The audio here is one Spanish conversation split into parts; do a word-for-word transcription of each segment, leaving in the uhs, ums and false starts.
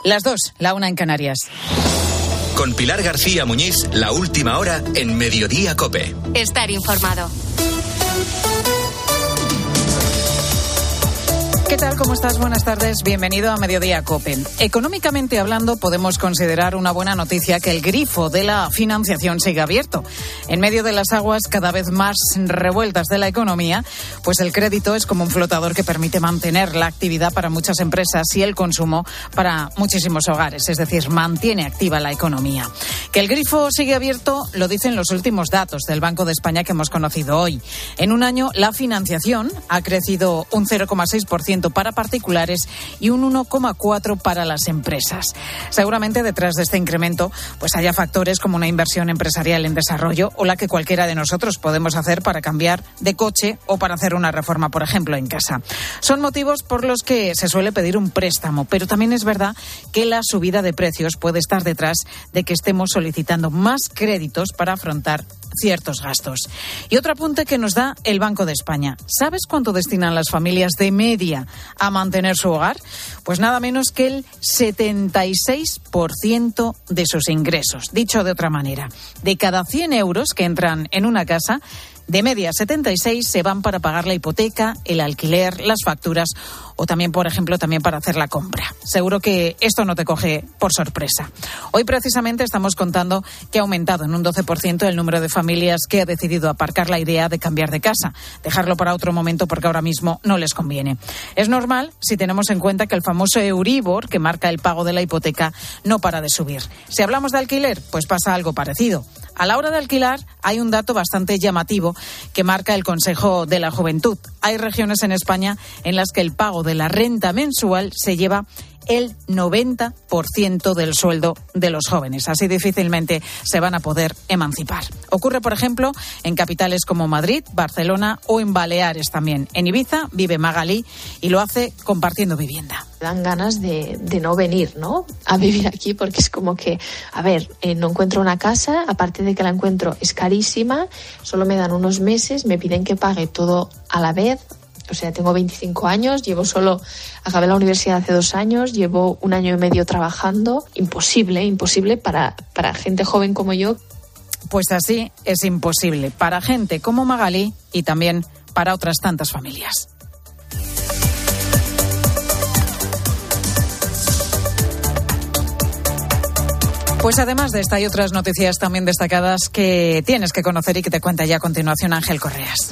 Las dos, la una en Canarias. Con Pilar García Muñiz, la última hora en Mediodía COPE. Estar informado. ¿Qué tal? ¿Cómo estás? Buenas tardes. Bienvenido a Mediodía COPE. Económicamente hablando, podemos considerar una buena noticia que el grifo de la financiación siga abierto. En medio de las aguas cada vez más revueltas de la economía, pues el crédito es como un flotador que permite mantener la actividad para muchas empresas y el consumo para muchísimos hogares, es decir, mantiene activa la economía. Que el grifo sigue abierto lo dicen los últimos datos del Banco de España que hemos conocido hoy. En un año, la financiación ha crecido un cero coma seis por ciento para particulares y un uno coma cuatro por ciento para las empresas. Seguramente detrás de este incremento pues haya factores como una inversión empresarial en desarrollo o la que cualquiera de nosotros podemos hacer para cambiar de coche o para hacer una reforma, por ejemplo, en casa. Son motivos por los que se suele pedir un préstamo, pero también es verdad que la subida de precios puede estar detrás de que estemos solicitando más créditos para afrontar ciertos gastos. Y otro apunte que nos da el Banco de España. ¿Sabes cuánto destinan las familias de media a mantener su hogar? Pues nada menos que el setenta y seis por ciento de sus ingresos. Dicho de otra manera, de cada cien euros que entran en una casa, de media setenta y seis se van para pagar la hipoteca, el alquiler, las facturas o también, por ejemplo, también para hacer la compra. Seguro que esto no te coge por sorpresa. Hoy precisamente estamos contando que ha aumentado en un doce por ciento el número de familias que ha decidido aparcar la idea de cambiar de casa, dejarlo para otro momento porque ahora mismo no les conviene. Es normal si tenemos en cuenta que el famoso Euribor, que marca el pago de la hipoteca, no para de subir. Si hablamos de alquiler, pues pasa algo parecido. A la hora de alquilar hay un dato bastante llamativo que marca el Consejo de la Juventud. Hay regiones en España en las que el pago de la renta mensual se lleva el noventa por ciento del sueldo de los jóvenes. Así difícilmente se van a poder emancipar. Ocurre, por ejemplo, en capitales como Madrid, Barcelona o en Baleares también. En Ibiza vive Magalí y lo hace compartiendo vivienda. Dan ganas de, de no venir, ¿no?, a vivir aquí, porque es como que, a ver, eh, no encuentro una casa, aparte de que la encuentro es carísima, solo me dan unos meses, me piden que pague todo a la vez. O sea, tengo veinticinco años, llevo solo, acabé la universidad hace dos años, llevo un año y medio trabajando. Imposible, imposible para, para gente joven como yo. Pues así es imposible para gente como Magalí y también para otras tantas familias. Pues además de esta hay otras noticias también destacadas que tienes que conocer y que te cuenta ya a continuación Ángel Correas.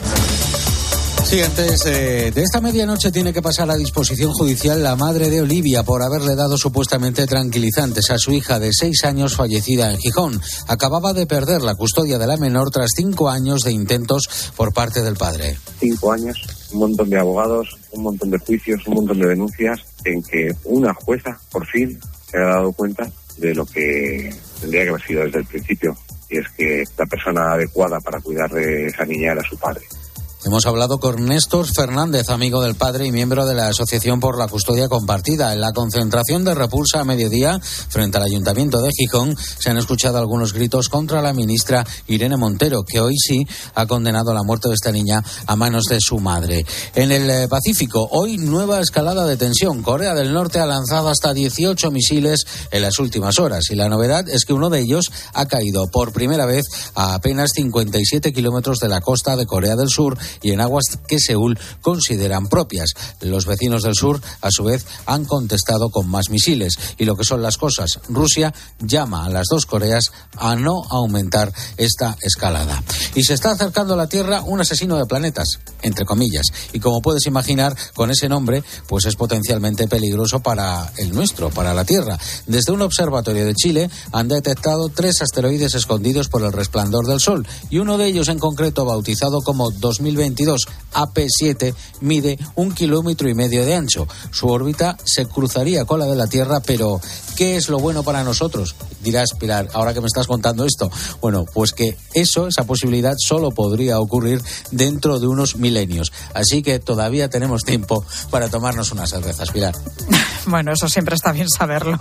Sí, antes eh, de esta medianoche tiene que pasar a disposición judicial la madre de Olivia por haberle dado supuestamente tranquilizantes a su hija de seis años fallecida en Gijón. Acababa de perder la custodia de la menor tras cinco años de intentos por parte del padre. Cinco años, un montón de abogados, un montón de juicios, un montón de denuncias en que una jueza por fin se ha dado cuenta de lo que tendría que haber sido desde el principio, y es que la persona adecuada para cuidar de esa niña era su padre. Hemos hablado con Néstor Fernández, amigo del padre y miembro de la Asociación por la Custodia Compartida. En la concentración de repulsa a mediodía frente al Ayuntamiento de Gijón se han escuchado algunos gritos contra la ministra Irene Montero, que hoy sí ha condenado la muerte de esta niña a manos de su madre. En el Pacífico, hoy nueva escalada de tensión. Corea del Norte ha lanzado hasta dieciocho misiles en las últimas horas y la novedad es que uno de ellos ha caído por primera vez a apenas cincuenta y siete kilómetros de la costa de Corea del Sur y en aguas que Seúl consideran propias. Los vecinos del sur, a su vez, han contestado con más misiles. Y lo que son las cosas, Rusia llama a las dos Coreas a no aumentar esta escalada. Y se está acercando a la Tierra un asesino de planetas, entre comillas. Y como puedes imaginar, con ese nombre, pues es potencialmente peligroso para el nuestro, para la Tierra. Desde un observatorio de Chile han detectado tres asteroides escondidos por el resplandor del Sol. Y uno de ellos en concreto, bautizado como dos mil veintidós A P siete, mide un kilómetro y medio de ancho. Su órbita se cruzaría con la de la Tierra, pero ¿qué es lo bueno para nosotros? Dirás, Pilar, ahora que me estás contando esto. Bueno, pues que eso, esa posibilidad, solo podría ocurrir dentro de unos milenios. Así que todavía tenemos tiempo para tomarnos unas cervezas, Pilar. Bueno, eso siempre está bien saberlo.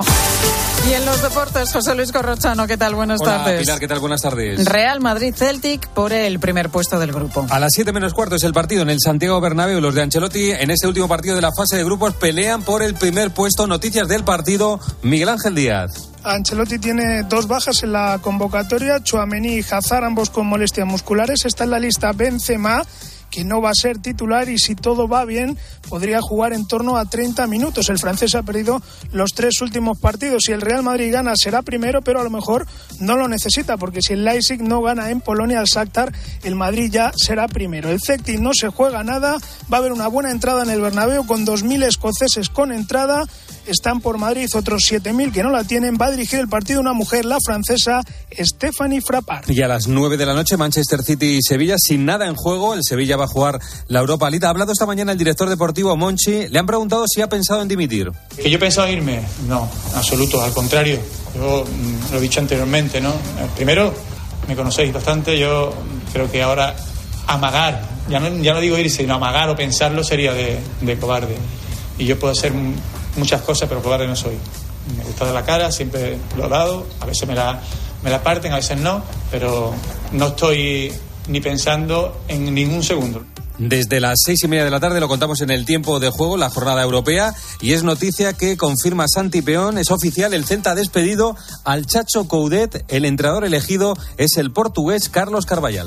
Y en los deportes, José Luis Corrochano, ¿qué tal? Buenas Hola, tardes. Pilar, ¿qué tal? Buenas tardes. Real Madrid Celtic por el primer puesto del grupo. A las siete menos menos cuarto es el partido en el Santiago Bernabéu. Los de Ancelotti en ese último partido de la fase de grupos pelean por el primer puesto. Noticias del partido, Miguel Ángel Díaz. Ancelotti tiene dos bajas en la convocatoria, Tchouaméni y Hazard, ambos con molestias musculares. Está en la lista Benzema, que no va a ser titular y si todo va bien podría jugar en torno a treinta minutos. El francés ha perdido los tres últimos partidos. Si el Real Madrid gana será primero, pero a lo mejor no lo necesita, porque si el Leipzig no gana en Polonia al Shakhtar, el Madrid ya será primero. El Celtic no se juega nada, va a haber una buena entrada en el Bernabéu con dos mil escoceses con entrada. Están por Madrid otros siete mil que no la tienen. Va a dirigir el partido una mujer, la francesa Stéphanie Frappart. Y a las nueve de la noche, Manchester City y Sevilla sin nada en juego. El Sevilla va a jugar la Europa League. Ha hablado esta mañana el director deportivo Monchi. Le han preguntado si ha pensado en dimitir. ¿Que yo he pensado irme? No, absoluto, al contrario. Yo mm, lo he dicho anteriormente, ¿no? Primero, me conocéis bastante. Yo creo que ahora amagar, ya no, ya no digo irse, sino amagar o pensarlo sería de, de cobarde. Y yo puedo hacer muchas cosas, pero cobarde no soy. Me gusta dar la cara, siempre lo he dado. A veces me la, me la parten, a veces no, pero no estoy ni pensando en ningún segundo. Desde las seis y media de la tarde lo contamos en el tiempo de juego, la jornada europea, y es noticia que confirma Santi Peón, es oficial, el Celta ha despedido al Chacho Coudet, el entrenador elegido es el portugués Carlos Carvalhal.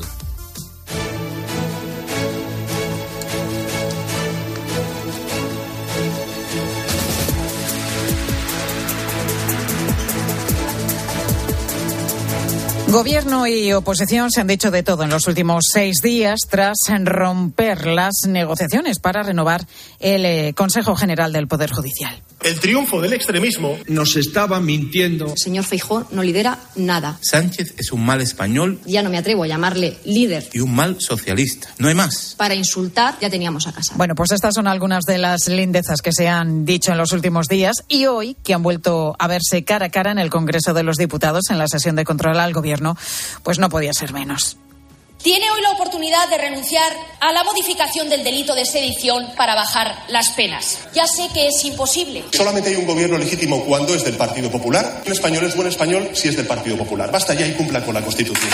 Gobierno y oposición se han dicho de todo en los últimos seis días tras romper las negociaciones para renovar el eh, Consejo General del Poder Judicial. El triunfo del extremismo nos estaba mintiendo. El señor Feijóo no lidera nada. Sánchez es un mal español. Ya no me atrevo a llamarle líder. Y un mal socialista. No hay más. Para insultar ya teníamos a casa. Bueno, pues estas son algunas de las lindezas que se han dicho en los últimos días y hoy que han vuelto a verse cara a cara en el Congreso de los Diputados en la sesión de control al Gobierno, pues no podía ser menos. Tiene hoy la oportunidad de renunciar a la modificación del delito de sedición para bajar las penas. Ya sé que es imposible. Solamente hay un gobierno legítimo cuando es del Partido Popular. Un español es buen español si es del Partido Popular. Basta ya y cumpla con la Constitución.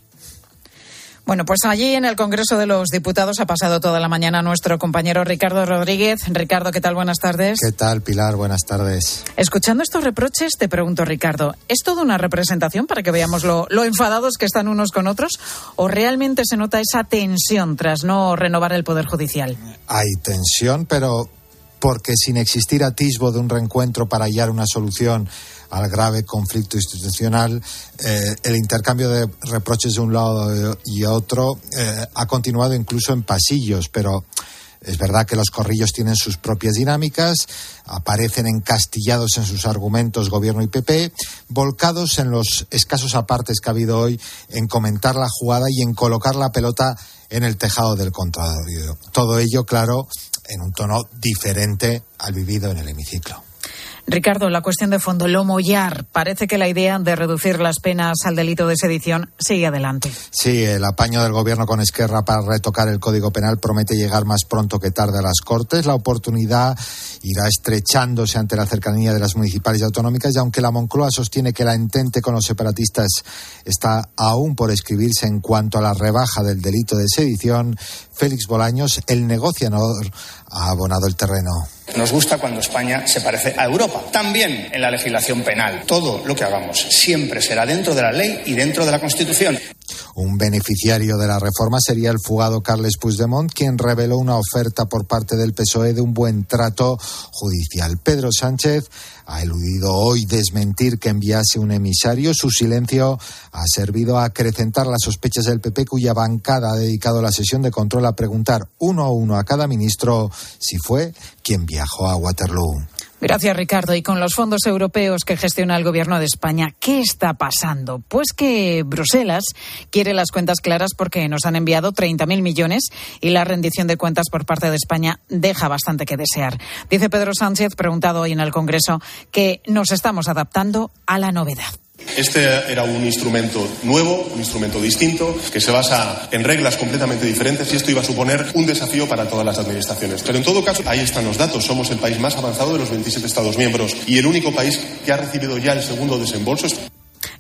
Bueno, pues allí en el Congreso de los Diputados ha pasado toda la mañana nuestro compañero Ricardo Rodríguez. Ricardo, ¿qué tal? Buenas tardes. ¿Qué tal, Pilar? Buenas tardes. Escuchando estos reproches, te pregunto, Ricardo, ¿es toda una representación para que veamos lo, lo enfadados que están unos con otros? ¿O realmente se nota esa tensión tras no renovar el Poder Judicial? Hay tensión, pero porque sin existir atisbo de un reencuentro para hallar una solución al grave conflicto institucional, eh, el intercambio de reproches de un lado y otro eh, ha continuado incluso en pasillos, pero es verdad que los corrillos tienen sus propias dinámicas, aparecen encastillados en sus argumentos Gobierno y P P, volcados en los escasos apartes que ha habido hoy en comentar la jugada y en colocar la pelota en el tejado del contrario. Todo ello, claro, en un tono diferente al vivido en el hemiciclo. Ricardo, la cuestión de fondo, lo mollar. Parece que la idea de reducir las penas al delito de sedición sigue adelante. Sí, el apaño del Gobierno con Esquerra para retocar el Código Penal promete llegar más pronto que tarde a las Cortes. La oportunidad irá estrechándose ante la cercanía de las municipales y autonómicas, y aunque la Moncloa sostiene que la entente con los separatistas está aún por escribirse en cuanto a la rebaja del delito de sedición, Félix Bolaños, el negociador, ha abonado el terreno. Nos gusta cuando España se parece a Europa, también en la legislación penal. Todo lo que hagamos siempre será dentro de la ley y dentro de la Constitución. Un beneficiario de la reforma sería el fugado Carles Puigdemont, quien reveló una oferta por parte del P S O E de un buen trato judicial. Pedro Sánchez ha eludido hoy desmentir que enviase un emisario. Su silencio ha servido a acrecentar las sospechas del P P, cuya bancada ha dedicado la sesión de control a preguntar uno a uno a cada ministro si fue quien viajó a Waterloo. Gracias, Ricardo. Y con los fondos europeos que gestiona el Gobierno de España, ¿qué está pasando? Pues que Bruselas quiere las cuentas claras porque nos han enviado treinta mil millones y la rendición de cuentas por parte de España deja bastante que desear. Dice Pedro Sánchez, preguntado hoy en el Congreso, que nos estamos adaptando a la novedad. Este era un instrumento nuevo, un instrumento distinto, que se basa en reglas completamente diferentes, y esto iba a suponer un desafío para todas las administraciones. Pero en todo caso, ahí están los datos. Somos el país más avanzado de los veintisiete Estados miembros y el único país que ha recibido ya el segundo desembolso.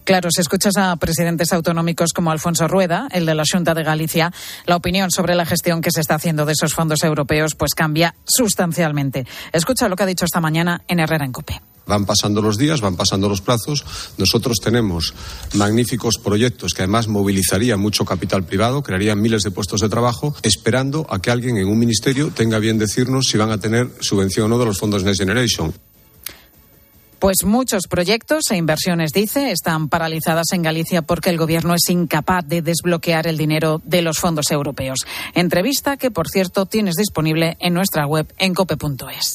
Claro, si escuchas a presidentes autonómicos como Alfonso Rueda, el de la Xunta de Galicia, la opinión sobre la gestión que se está haciendo de esos fondos europeos pues cambia sustancialmente. Escucha lo que ha dicho esta mañana en Herrera en COPE. Van pasando los días, van pasando los plazos. Nosotros tenemos magníficos proyectos que además movilizarían mucho capital privado, crearían miles de puestos de trabajo, esperando a que alguien en un ministerio tenga bien decirnos si van a tener subvención o no de los fondos Next Generation. Pues muchos proyectos e inversiones, dice, están paralizadas en Galicia porque el Gobierno es incapaz de desbloquear el dinero de los fondos europeos. Entrevista que, por cierto, tienes disponible en nuestra web en cope punto es.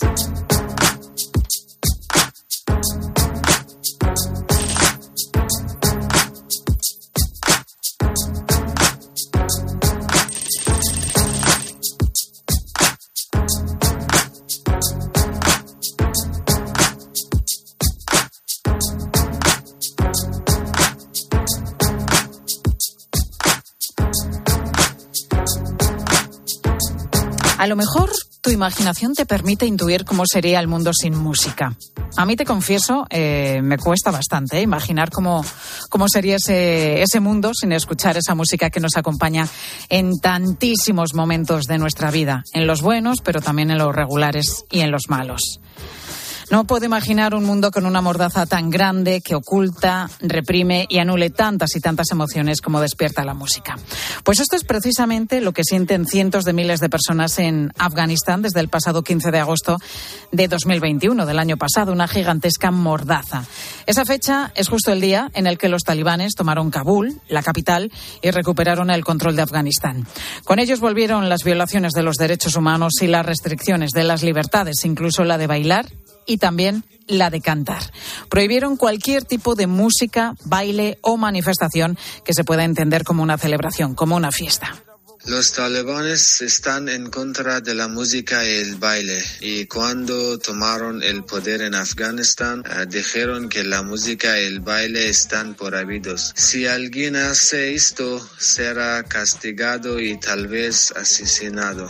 A lo mejor tu imaginación te permite intuir cómo sería el mundo sin música. A mí, te confieso, eh, me cuesta bastante eh, imaginar cómo, cómo sería ese, ese mundo sin escuchar esa música que nos acompaña en tantísimos momentos de nuestra vida, en los buenos, pero también en los regulares y en los malos. No puedo imaginar un mundo con una mordaza tan grande que oculta, reprime y anule tantas y tantas emociones como despierta la música. Pues esto es precisamente lo que sienten cientos de miles de personas en Afganistán desde el pasado quince de agosto de dos mil veintiuno, del año pasado, una gigantesca mordaza. Esa fecha es justo el día en el que los talibanes tomaron Kabul, la capital, y recuperaron el control de Afganistán. Con ellos volvieron las violaciones de los derechos humanos y las restricciones de las libertades, incluso la de bailar y también la de cantar. Prohibieron cualquier tipo de música, baile o manifestación que se pueda entender como una celebración, como una fiesta. Los talibanes están en contra de la música y el baile, y cuando tomaron el poder en Afganistán, eh, dijeron que la música y el baile están prohibidos. Si alguien hace esto, será castigado y tal vez asesinado.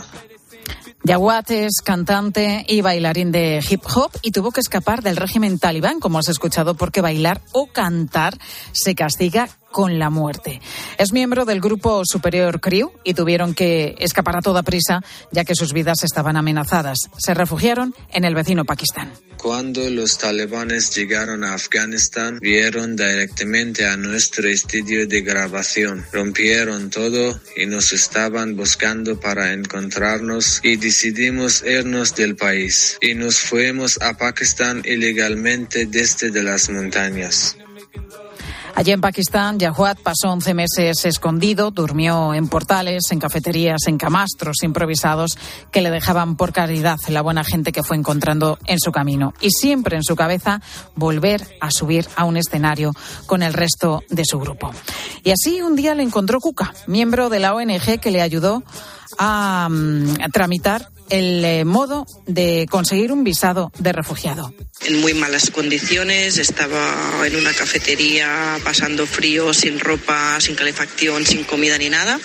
Jawad es cantante y bailarín de hip hop y tuvo que escapar del régimen talibán, como has escuchado, porque bailar o cantar se castiga con la muerte. Es miembro del grupo Superior Crew y tuvieron que escapar a toda prisa, ya que sus vidas estaban amenazadas. Se refugiaron en el vecino Pakistán. Cuando los talibanes llegaron a Afganistán, vieron directamente a nuestro estudio de grabación. Rompieron todo y nos estaban buscando para encontrarnos y decidimos irnos del país. Y nos fuimos a Pakistán ilegalmente desde de las montañas. Allí en Pakistán, Jawad pasó once meses escondido, durmió en portales, en cafeterías, en camastros improvisados que le dejaban por caridad la buena gente que fue encontrando en su camino. Y siempre en su cabeza volver a subir a un escenario con el resto de su grupo. Y así un día le encontró Cuca, miembro de la O N G que le ayudó a, um, a tramitar el eh, modo de conseguir un visado de refugiado. En muy malas condiciones, estaba en una cafetería pasando frío, sin ropa, sin calefacción, sin comida ni nada.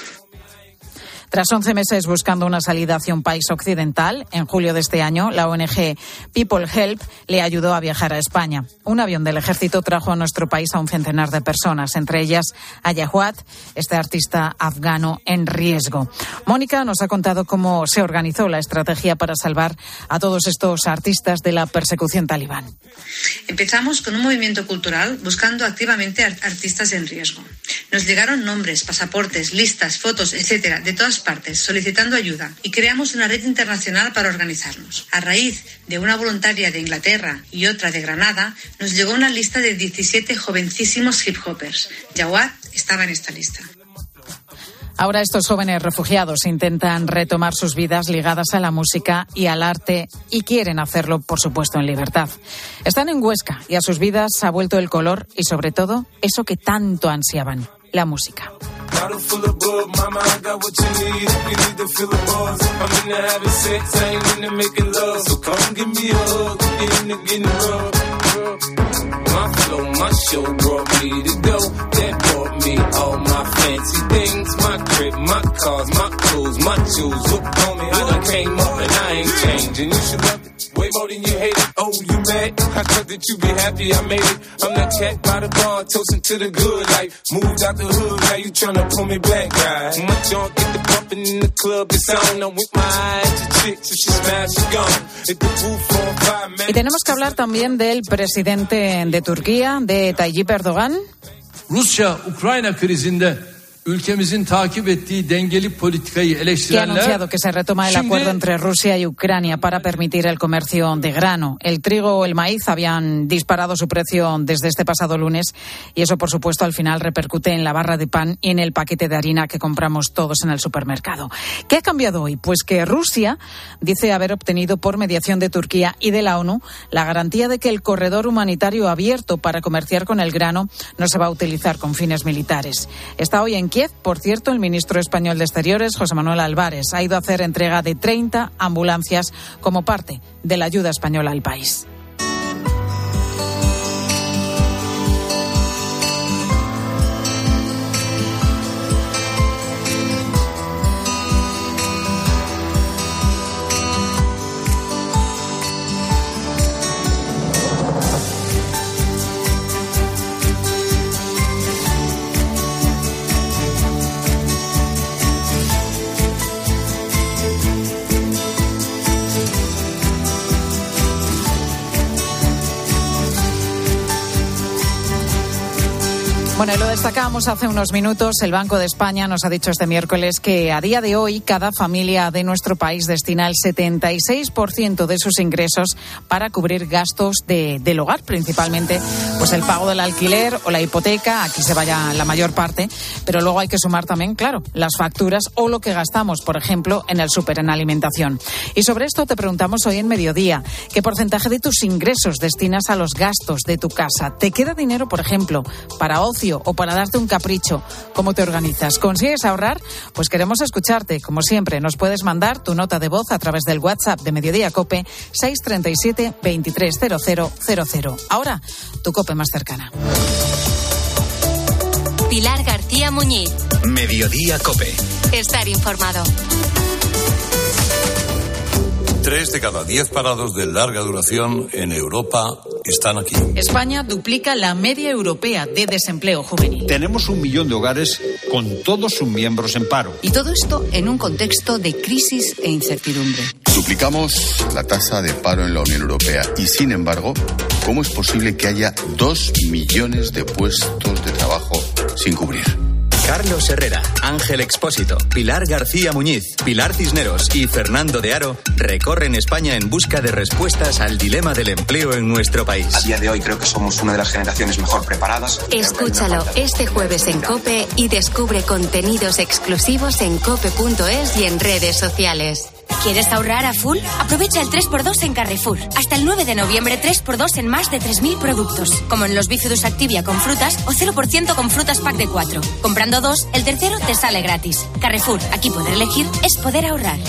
Tras once meses buscando una salida hacia un país occidental, en julio de este año, la O N G People Help le ayudó a viajar a España. Un avión del ejército trajo a nuestro país a un centenar de personas, entre ellas a Jawad, este artista afgano en riesgo. Mónica nos ha contado cómo se organizó la estrategia para salvar a todos estos artistas de la persecución talibán. Empezamos con un movimiento cultural buscando activamente artistas en riesgo. Nos llegaron nombres, pasaportes, listas, fotos, etcétera, de todas partes, solicitando ayuda, y creamos una red internacional para organizarnos. A raíz de una voluntaria de Inglaterra y otra de Granada, nos llegó una lista de diecisiete jovencísimos hip hoppers. Jawad estaba en esta lista. Ahora estos jóvenes refugiados intentan retomar sus vidas ligadas a la música y al arte y quieren hacerlo, por supuesto, en libertad. Están en Huesca y a sus vidas ha vuelto el color y, sobre todo, eso que tanto ansiaban, la música. My flow, my show brought me to go. That brought me all my fancy things. My crib, my cars, my clothes, my shoes. Look on me, I done came up and I ain't changing. You should love it way more than you hate it. Oh, you mad? I thought that you'd be happy I made it. I'm that cat by the bar, toasting to the good life. Moved out the hood, now you tryna pull me back, guy. My junk get the bumping in the club, it's on. I'm with my eyes to chicks, if she smash, she gone. Hit the roof on fire, man. Y tenemos que hablar también del presidente de Turquía, de Tayyip Erdogan. Rusya-Ukrayna krizinde ülkemizin takip ettiği dengeli politikayı eleştirenler, que ha anunciado que se retoma el acuerdo entre Rusia y Ucrania para permitir el comercio de grano. El trigo o el maíz habían disparado su precio desde este pasado lunes y eso, por supuesto, al final repercute en la barra de pan y en el paquete de harina que compramos todos en el supermercado. ¿Qué ha cambiado hoy? Pues que Rusia dice haber obtenido por mediación de Turquía y de la ONU la garantía de que el corredor humanitario abierto para comerciar con el grano no se va a utilizar con fines militares. Está hoy en Kiev, por cierto, el ministro español de Exteriores, José Manuel Álvarez, ha ido a hacer entrega de treinta ambulancias como parte de la ayuda española al país. Bueno, y lo destacábamos hace unos minutos. El Banco de España nos ha dicho este miércoles que a día de hoy cada familia de nuestro país destina el setenta y seis por ciento de sus ingresos para cubrir gastos de, del hogar, principalmente pues el pago del alquiler o la hipoteca. Aquí se vaya la mayor parte, pero luego hay que sumar también, claro, las facturas o lo que gastamos, por ejemplo, en el súper, en alimentación. Y sobre esto te preguntamos hoy en Mediodía, ¿qué porcentaje de tus ingresos destinas a los gastos de tu casa? ¿Te queda dinero, por ejemplo, para ocio o para darte un capricho? ¿Cómo te organizas? ¿Consigues ahorrar? Pues queremos escucharte. Como siempre, nos puedes mandar tu nota de voz a través del WhatsApp de Mediodía COPE seis treinta y siete, veintitrés cero cero cero cero. Ahora, tu COPE más cercana. Pilar García Muñiz. Mediodía COPE. Estar informado. Tres de cada diez parados de larga duración en Europa están aquí. España duplica la media europea de desempleo juvenil. Tenemos un millón de hogares con todos sus miembros en paro. Y todo esto en un contexto de crisis e incertidumbre. Duplicamos la tasa de paro en la Unión Europea y, sin embargo, ¿cómo es posible que haya dos millones de puestos de trabajo sin cubrir? Carlos Herrera, Ángel Expósito, Pilar García Muñiz, Pilar Cisneros y Fernando de Aro recorren España en busca de respuestas al dilema del empleo en nuestro país. A día de hoy creo que somos una de las generaciones mejor preparadas. Escúchalo este jueves en COPE y descubre contenidos exclusivos en cope punto es y en redes sociales. ¿Quieres ahorrar a full? Aprovecha el tres por dos en Carrefour. Hasta el nueve de noviembre, tres por dos en más de tres mil productos. Como en los Bícidus Activia con frutas o cero por ciento con frutas pack de cuatro. Comprando dos, el tercero te sale gratis. Carrefour, aquí poder elegir es poder ahorrar.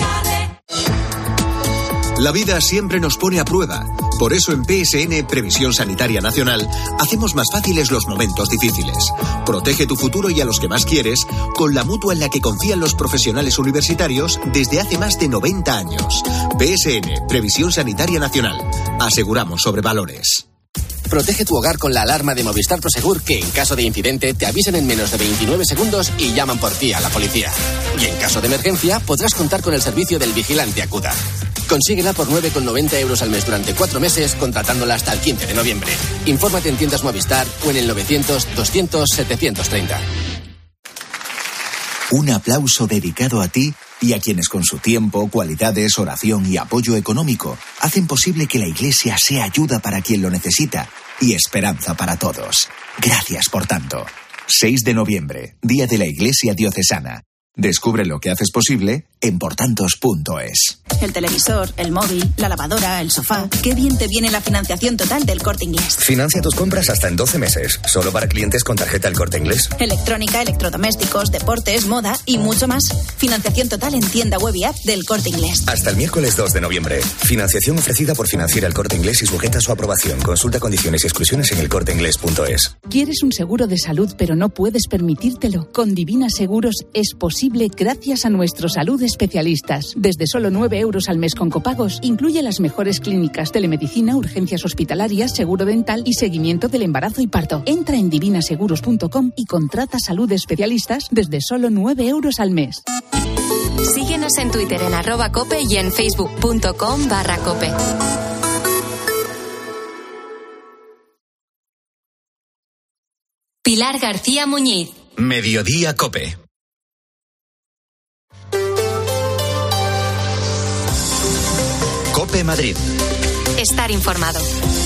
La vida siempre nos pone a prueba. Por eso en P S N, Previsión Sanitaria Nacional, hacemos más fáciles los momentos difíciles. Protege tu futuro y a los que más quieres con la mutua en la que confían los profesionales universitarios desde hace más de noventa años. P S N, Previsión Sanitaria Nacional. Aseguramos sobre valores. Protege tu hogar con la alarma de Movistar Prosegur, que en caso de incidente te avisan en menos de veintinueve segundos y llaman por ti a la policía. Y en caso de emergencia podrás contar con el servicio del vigilante Acuda. Consíguela por nueve con noventa euros al mes durante cuatro meses, contratándola hasta el quince de noviembre. Infórmate en tiendas Movistar o en el novecientos, doscientos, setecientos treinta. Un aplauso dedicado a ti y a quienes con su tiempo, cualidades, oración y apoyo económico hacen posible que la Iglesia sea ayuda para quien lo necesita y esperanza para todos. Gracias por tanto. seis de noviembre, Día de la Iglesia Diocesana. Descubre lo que haces posible en portantos punto es. El televisor, el móvil, la lavadora, el sofá. Qué bien te viene la financiación total del Corte Inglés. Financia tus compras hasta en doce meses, solo para clientes con tarjeta El Corte Inglés. Electrónica, electrodomésticos, deportes, moda y mucho más. Financiación total en tienda web y app del Corte Inglés. Hasta el miércoles dos de noviembre. Financiación ofrecida por Financiera El Corte Inglés y sujeta a su aprobación. Consulta condiciones y exclusiones en el corte inglés punto es. ¿Quieres un seguro de salud pero no puedes permitírtelo? Con Divina Seguros es posible gracias a nuestro Salud Especialistas. Desde solo nueve euros al mes con copagos, incluye las mejores clínicas, telemedicina, urgencias hospitalarias, seguro dental y seguimiento del embarazo y parto. Entra en divina seguros punto com y contrata salud especialistas desde solo nueve euros al mes. Síguenos en Twitter en arroba cope y en facebook punto com barra cope. Pilar García Muñiz. Mediodía Cope. Cope Madrid. Estar informado.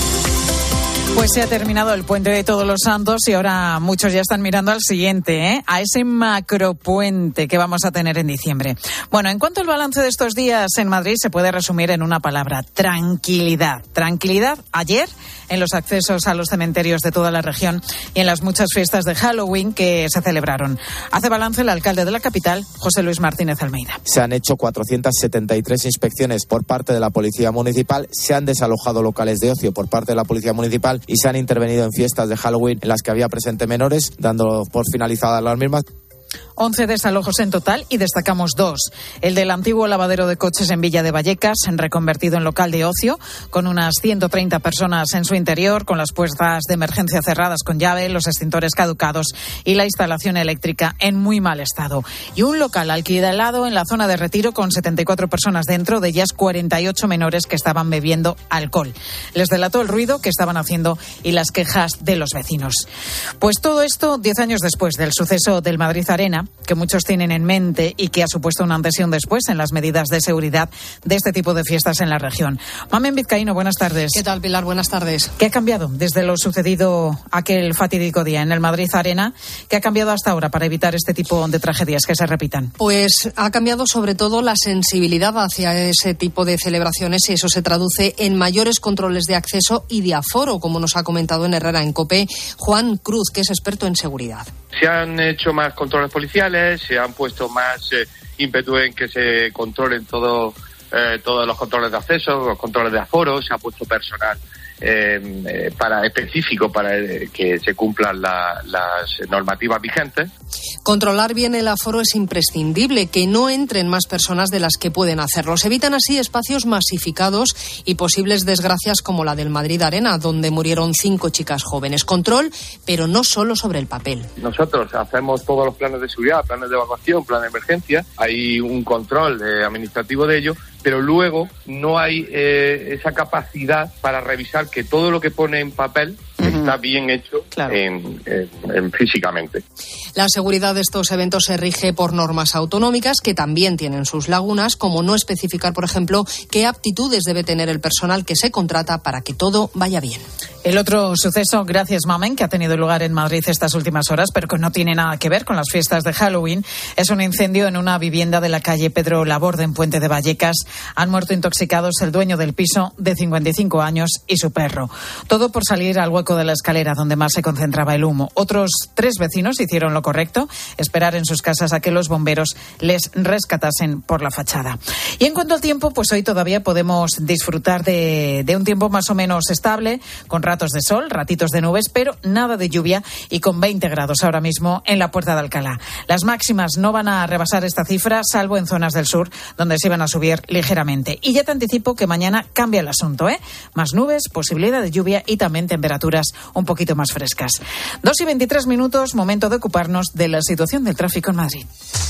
Pues se ha terminado el puente de Todos los Santos y ahora muchos ya están mirando al siguiente, ¿eh? A ese macropuente que vamos a tener en diciembre. Bueno, en cuanto al balance de estos días en Madrid, se puede resumir en una palabra: tranquilidad. Tranquilidad ayer en los accesos a los cementerios de toda la región y en las muchas fiestas de Halloween que se celebraron. Hace balance el alcalde de la capital, José Luis Martínez Almeida. Se han hecho cuatrocientas setenta y tres inspecciones por parte de la Policía Municipal, se han desalojado locales de ocio por parte de la Policía Municipal y se han intervenido en fiestas de Halloween en las que había presente menores, dando por finalizadas las mismas. once desalojos en total y destacamos dos. El del antiguo lavadero de coches en Villa de Vallecas, reconvertido en local de ocio, con unas ciento treinta personas en su interior, con las puertas de emergencia cerradas con llave, los extintores caducados y la instalación eléctrica en muy mal estado. Y un local alquilado en la zona de Retiro con setenta y cuatro personas dentro, de ellas cuarenta y ocho menores que estaban bebiendo alcohol. Les delató el ruido que estaban haciendo y las quejas de los vecinos. Pues todo esto diez años después del suceso del Madrid Arena, que muchos tienen en mente y que ha supuesto un antes y un después en las medidas de seguridad de este tipo de fiestas en la región. Mamen Vizcaíno, buenas tardes. ¿Qué tal, Pilar? Buenas tardes. ¿Qué ha cambiado desde lo sucedido aquel fatídico día en el Madrid Arena? ¿Qué ha cambiado hasta ahora para evitar este tipo de tragedias que se repitan? Pues ha cambiado sobre todo la sensibilidad hacia ese tipo de celebraciones y eso se traduce en mayores controles de acceso y de aforo, como nos ha comentado en Herrera en COPE Juan Cruz, que es experto en seguridad. Se han hecho más controles policiales, se han puesto más eh, ímpetu en que se controlen todo, eh, todos los controles de acceso, los controles de aforo, se ha puesto personal eh, eh, para específico para eh, que se cumplan la, las normativas vigentes. Controlar bien el aforo es imprescindible, que no entren más personas de las que pueden hacerlo. Se evitan así espacios masificados y posibles desgracias como la del Madrid Arena, donde murieron cinco chicas jóvenes. Control, pero no solo sobre el papel. Nosotros hacemos todos los planes de seguridad, planes de evacuación, plan de emergencia. Hay un control eh, administrativo de ello, pero luego no hay eh, esa capacidad para revisar que todo lo que pone en papel uh-huh. está bien hecho claro. en, en, en físicamente. La seguridad de estos eventos se rige por normas autonómicas que también tienen sus lagunas, como no especificar, por ejemplo, qué aptitudes debe tener el personal que se contrata para que todo vaya bien. El otro suceso, gracias Mamen, que ha tenido lugar en Madrid estas últimas horas, pero que no tiene nada que ver con las fiestas de Halloween, es un incendio en una vivienda de la calle Pedro Laborde, en Puente de Vallecas. Han muerto intoxicados el dueño del piso, de cincuenta y cinco años, y su perro. Todo por salir al hueco de la escalera donde más se concentraba el humo. Otros tres vecinos hicieron lo correcto, esperar en sus casas a que los bomberos les rescatasen por la fachada. Y en cuanto al tiempo, pues hoy todavía podemos disfrutar de, de un tiempo más o menos estable, con ratos de sol, ratitos de nubes, pero nada de lluvia y con veinte grados ahora mismo en la Puerta de Alcalá. Las máximas no van a rebasar esta cifra, salvo en zonas del sur, donde se van a subir ligeramente. Y ya te anticipo que mañana cambia el asunto, ¿eh? Más nubes, posibilidad de lluvia y también temperaturas un poquito más frescas. Dos y veintitrés minutos, momento de ocuparnos de la situación del tráfico en Madrid.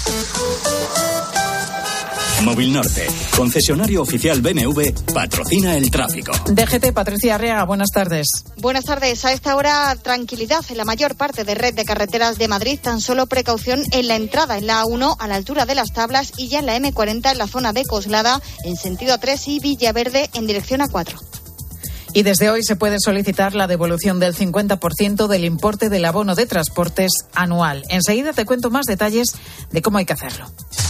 Móvil Norte, concesionario oficial B M W, patrocina el tráfico. D G T, Patricia Arriaga, buenas tardes. Buenas tardes. A esta hora, tranquilidad en la mayor parte de red de carreteras de Madrid. Tan solo precaución en la entrada en la A uno a la altura de Las Tablas y ya en la eme cuarenta en la zona de Coslada en sentido A tres y Villaverde en dirección A cuatro. Y desde hoy se puede solicitar la devolución del cincuenta por ciento del importe del abono de transportes anual. Enseguida te cuento más detalles de cómo hay que hacerlo.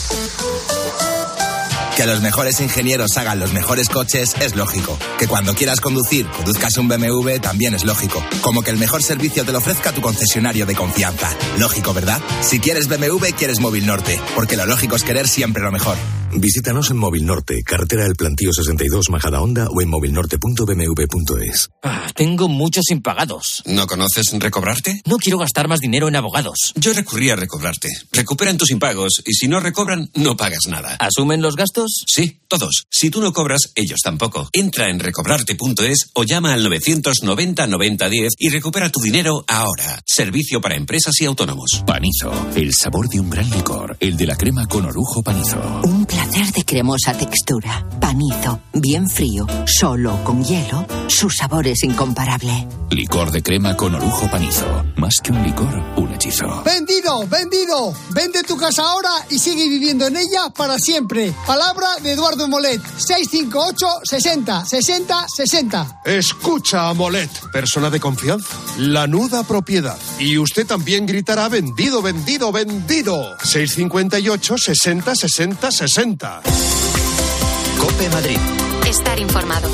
Que los mejores ingenieros hagan los mejores coches es lógico. Que cuando quieras conducir, conduzcas un B M W también es lógico. Como que el mejor servicio te lo ofrezca tu concesionario de confianza. Lógico, ¿verdad? Si quieres B M W, quieres Móvil Norte. Porque lo lógico es querer siempre lo mejor. Visítanos en Móvil Norte, carretera del Plantío sesenta y dos, Majadahonda, o en movilnorte punto b m w punto es. Ah, tengo muchos impagados. ¿No conoces Recobrarte? No quiero gastar más dinero en abogados. Yo recurrí a Recobrarte. Recuperan tus impagos y si no recobran, no pagas nada. ¿Asumen los gastos? Sí, todos. Si tú no cobras, ellos tampoco. Entra en recobrarte punto es o llama al novecientos noventa noventa diez y recupera tu dinero ahora. Servicio para empresas y autónomos. Panizo, el sabor de un gran licor. El de la crema con orujo Panizo. Un placer de cremosa textura. Panizo, bien frío, solo con hielo. Su sabor es incomparable. Licor de crema con orujo Panizo. Más que un licor, un hechizo. ¡Vendido! ¡Vendido! Vende tu casa ahora y sigue viviendo en ella para siempre. Palabra de Eduardo Molet. seis cinco ocho, sesenta, sesenta, sesenta. Escucha a Molet, persona de confianza. Lanuda Propiedad. Y usted también gritará vendido, vendido, vendido. seis cinco ocho, sesenta, sesenta, sesenta. COPE Madrid. Estar informado.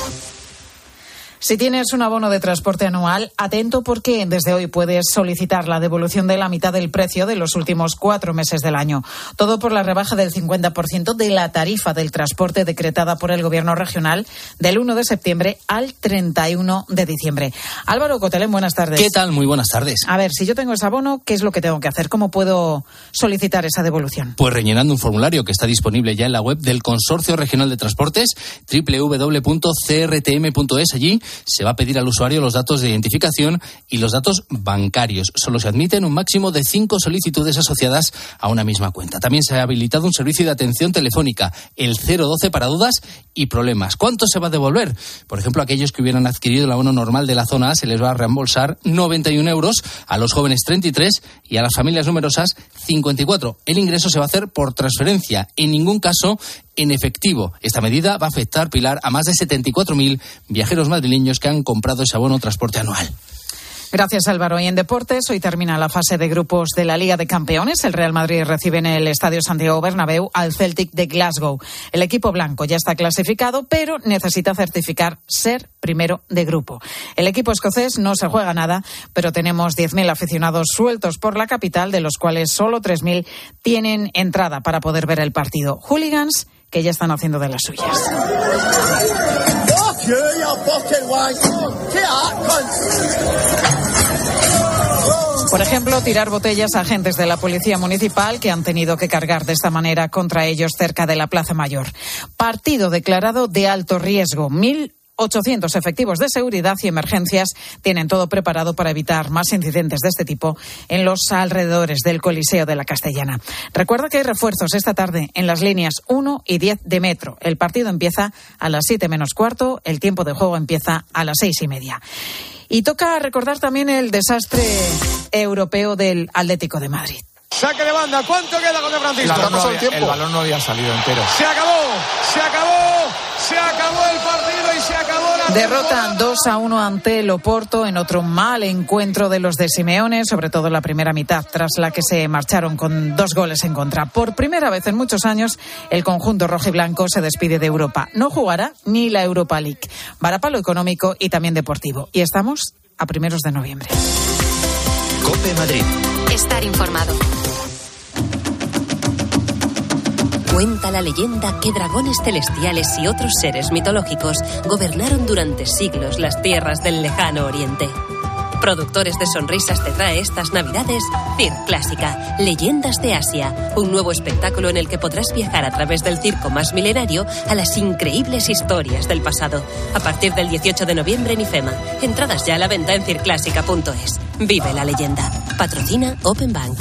Si tienes un abono de transporte anual, atento porque desde hoy puedes solicitar la devolución de la mitad del precio de los últimos cuatro meses del año. Todo por la rebaja del cincuenta por ciento de la tarifa del transporte decretada por el Gobierno regional del uno de septiembre al treinta y uno de diciembre. Álvaro Cotelén, buenas tardes. ¿Qué tal? Muy buenas tardes. A ver, si yo tengo ese abono, ¿qué es lo que tengo que hacer? ¿Cómo puedo solicitar esa devolución? Pues rellenando un formulario que está disponible ya en la web del Consorcio Regional de Transportes, doble u doble u doble u punto c r t m punto es. Allí se va a pedir al usuario los datos de identificación y los datos bancarios. Solo se admiten un máximo de cinco solicitudes asociadas a una misma cuenta. También se ha habilitado un servicio de atención telefónica, el cero doce para dudas y problemas. ¿Cuánto se va a devolver? Por ejemplo, aquellos que hubieran adquirido el abono normal de la zona A se les va a reembolsar noventa y un euros, a los jóvenes treinta y tres y a las familias numerosas cincuenta y cuatro. El ingreso se va a hacer por transferencia, en ningún caso en efectivo. Esta medida va a afectar, Pilar, a más de setenta y cuatro mil viajeros madrileños que han comprado ese abono transporte anual. Gracias, Álvaro. Y en deportes, hoy termina la fase de grupos de la Liga de Campeones. El Real Madrid recibe en el Estadio Santiago Bernabéu al Celtic de Glasgow. El equipo blanco ya está clasificado, pero necesita certificar ser primero de grupo. El equipo escocés no se juega nada, pero tenemos diez mil aficionados sueltos por la capital, de los cuales solo tres mil tienen entrada para poder ver el partido. Hooligans que ya están haciendo de las suyas. Por ejemplo, tirar botellas a agentes de la Policía Municipal que han tenido que cargar de esta manera contra ellos cerca de la Plaza Mayor. Partido declarado de alto riesgo. Mil ochocientos efectivos de seguridad y emergencias tienen todo preparado para evitar más incidentes de este tipo en los alrededores del Coliseo de la Castellana. Recuerda que hay refuerzos esta tarde en las líneas uno y diez de metro. El partido empieza a las siete menos cuarto, el tiempo de juego empieza a las seis y media. Y toca recordar también el desastre europeo del Atlético de Madrid. Saque de banda, ¿cuánto queda con el Francisco? El balón, no había, el balón no había salido entero. Se acabó, se acabó, se acabó el partido y se acabó la derrota dos a uno ante el Oporto en otro mal encuentro de los de Simeone, sobre todo en la primera mitad, tras la que se marcharon con dos goles en contra. Por primera vez en muchos años, el conjunto rojiblanco se despide de Europa. No jugará ni la Europa League. Varapalo económico y también deportivo. Y estamos a primeros de noviembre. COPE Madrid. Estar informado. Cuenta la leyenda que dragones celestiales y otros seres mitológicos gobernaron durante siglos las tierras del lejano oriente. Productores de sonrisas te trae estas navidades Circ Clásica, Leyendas de Asia, un nuevo espectáculo en el que podrás viajar a través del circo más milenario a las increíbles historias del pasado. A partir del dieciocho de noviembre en IFEMA. Entradas ya a la venta en circ clásica punto es. Vive la leyenda. Patrocina Open Bank.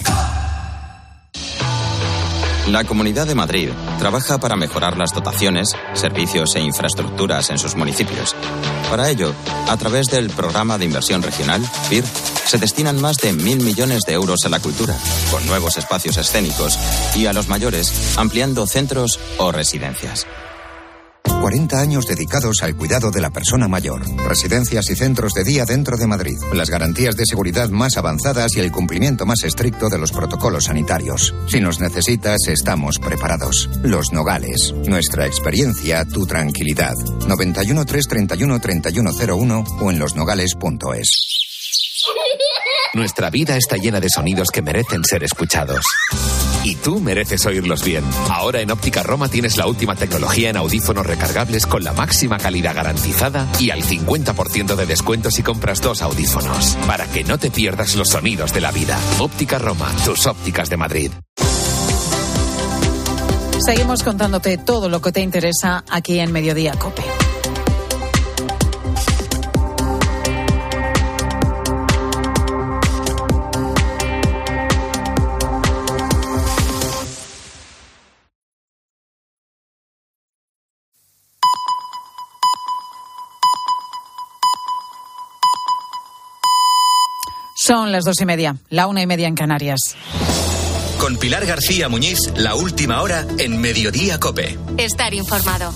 La Comunidad de Madrid trabaja para mejorar las dotaciones, servicios e infraestructuras en sus municipios. Para ello, a través del Programa de Inversión Regional, P I R, se destinan más de mil millones de euros a la cultura, con nuevos espacios escénicos, y a los mayores, ampliando centros o residencias. cuarenta años dedicados al cuidado de la persona mayor. Residencias y centros de día dentro de Madrid. Las garantías de seguridad más avanzadas y el cumplimiento más estricto de los protocolos sanitarios. Si nos necesitas, estamos preparados. Los Nogales. Nuestra experiencia, tu tranquilidad. noventa y uno, tres treinta y uno, treinta y uno cero uno o en los nogales punto es. Nuestra vida está llena de sonidos que merecen ser escuchados. Y tú mereces oírlos bien. Ahora en Óptica Roma tienes la última tecnología en audífonos recargables con la máxima calidad garantizada y al cincuenta por ciento de descuento si compras dos audífonos. Para que no te pierdas los sonidos de la vida. Óptica Roma, tus ópticas de Madrid. Seguimos contándote todo lo que te interesa aquí en Mediodía COPE. Son las dos y media, la una y media en Canarias. Con Pilar García Muñiz, la última hora en Mediodía COPE. Estar informado.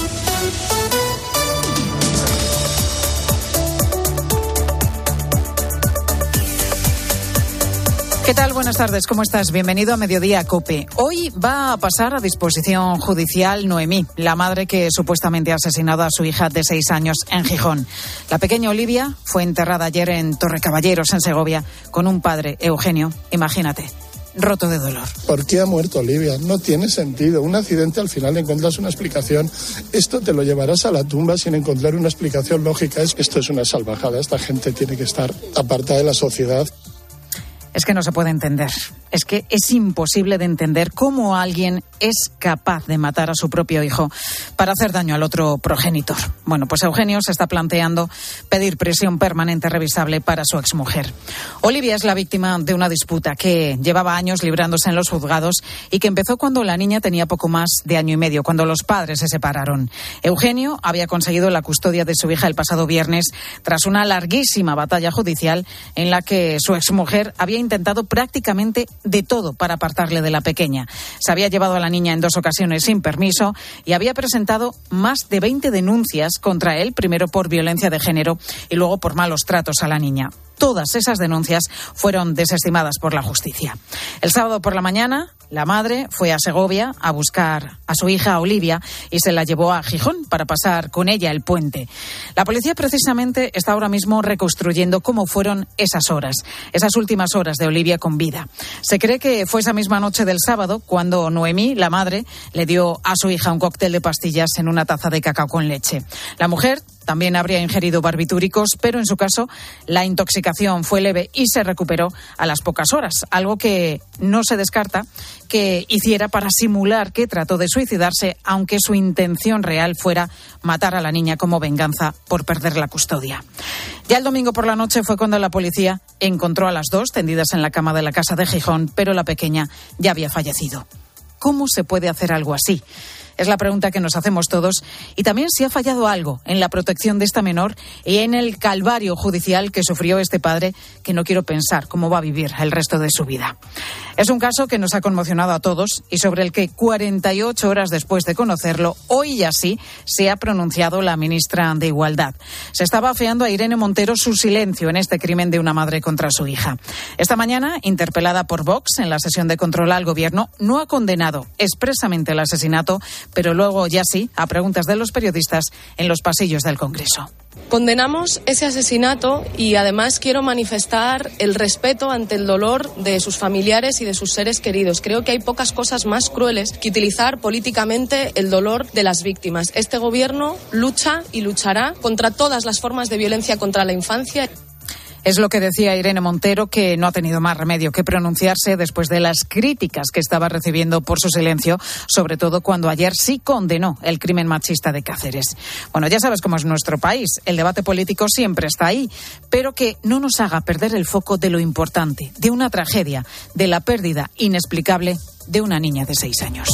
¿Qué tal? Buenas tardes, ¿cómo estás? Bienvenido a Mediodía COPE. Hoy va a pasar a disposición judicial Noemí, la madre que supuestamente ha asesinado a su hija de seis años en Gijón. La pequeña Olivia fue enterrada ayer en Torrecaballeros, en Segovia, con un padre, Eugenio, imagínate, roto de dolor. ¿Por qué ha muerto Olivia? No tiene sentido. Un accidente, al final encuentras una explicación. Esto te lo llevarás a la tumba sin encontrar una explicación lógica. Esto es una salvajada. Esta gente tiene que estar apartada de la sociedad. Es que no se puede entender. Es que es imposible de entender cómo alguien es capaz de matar a su propio hijo para hacer daño al otro progenitor. Bueno, pues Eugenio se está planteando pedir prisión permanente revisable para su exmujer. Olivia es la víctima de una disputa que llevaba años librándose en los juzgados y que empezó cuando la niña tenía poco más de año y medio, cuando los padres se separaron. Eugenio había conseguido la custodia de su hija el pasado viernes tras una larguísima batalla judicial en la que su exmujer había intentado prácticamente de todo para apartarle de la pequeña. Se había llevado a la niña en dos ocasiones sin permiso y había presentado más de veinte denuncias contra él, primero por violencia de género y luego por malos tratos a la niña. Todas esas denuncias fueron desestimadas por la justicia. El sábado por la mañana, la madre fue a Segovia a buscar a su hija Olivia y se la llevó a Gijón para pasar con ella el puente. La policía precisamente está ahora mismo reconstruyendo cómo fueron esas horas, esas últimas horas de Olivia con vida. Se cree que fue esa misma noche del sábado cuando Noemí, la madre, le dio a su hija un cóctel de pastillas en una taza de cacao con leche. La mujer también habría ingerido barbitúricos, pero en su caso la intoxicación fue leve y se recuperó a las pocas horas, algo que no se descarta que hiciera para simular que trató de suicidarse, aunque su intención real fuera matar a la niña como venganza por perder la custodia. Ya el domingo por la noche fue cuando la policía encontró a las dos tendidas en la cama de la casa de Gijón, pero la pequeña ya había fallecido. ¿Cómo se puede hacer algo así? Es la pregunta que nos hacemos todos, y también si ha fallado algo en la protección de esta menor y en el calvario judicial que sufrió este padre, que no quiero pensar cómo va a vivir el resto de su vida. Es un caso que nos ha conmocionado a todos y sobre el que cuarenta y ocho horas después de conocerlo, hoy ya sí se ha pronunciado la ministra de Igualdad. Se estaba afeando a Irene Montero su silencio en este crimen de una madre contra su hija. Esta mañana, interpelada por Vox en la sesión de control al Gobierno, no ha condenado expresamente el asesinato, pero luego ya sí, a preguntas de los periodistas en los pasillos del Congreso. Condenamos ese asesinato y además quiero manifestar el respeto ante el dolor de sus familiares y de sus seres queridos. Creo que hay pocas cosas más crueles que utilizar políticamente el dolor de las víctimas. Este Gobierno lucha y luchará contra todas las formas de violencia contra la infancia. Es lo que decía Irene Montero, que no ha tenido más remedio que pronunciarse después de las críticas que estaba recibiendo por su silencio, sobre todo cuando ayer sí condenó el crimen machista de Cáceres. Bueno, ya sabes cómo es nuestro país. El debate político siempre está ahí, pero que no nos haga perder el foco de lo importante, de una tragedia, de la pérdida inexplicable de una niña de seis años.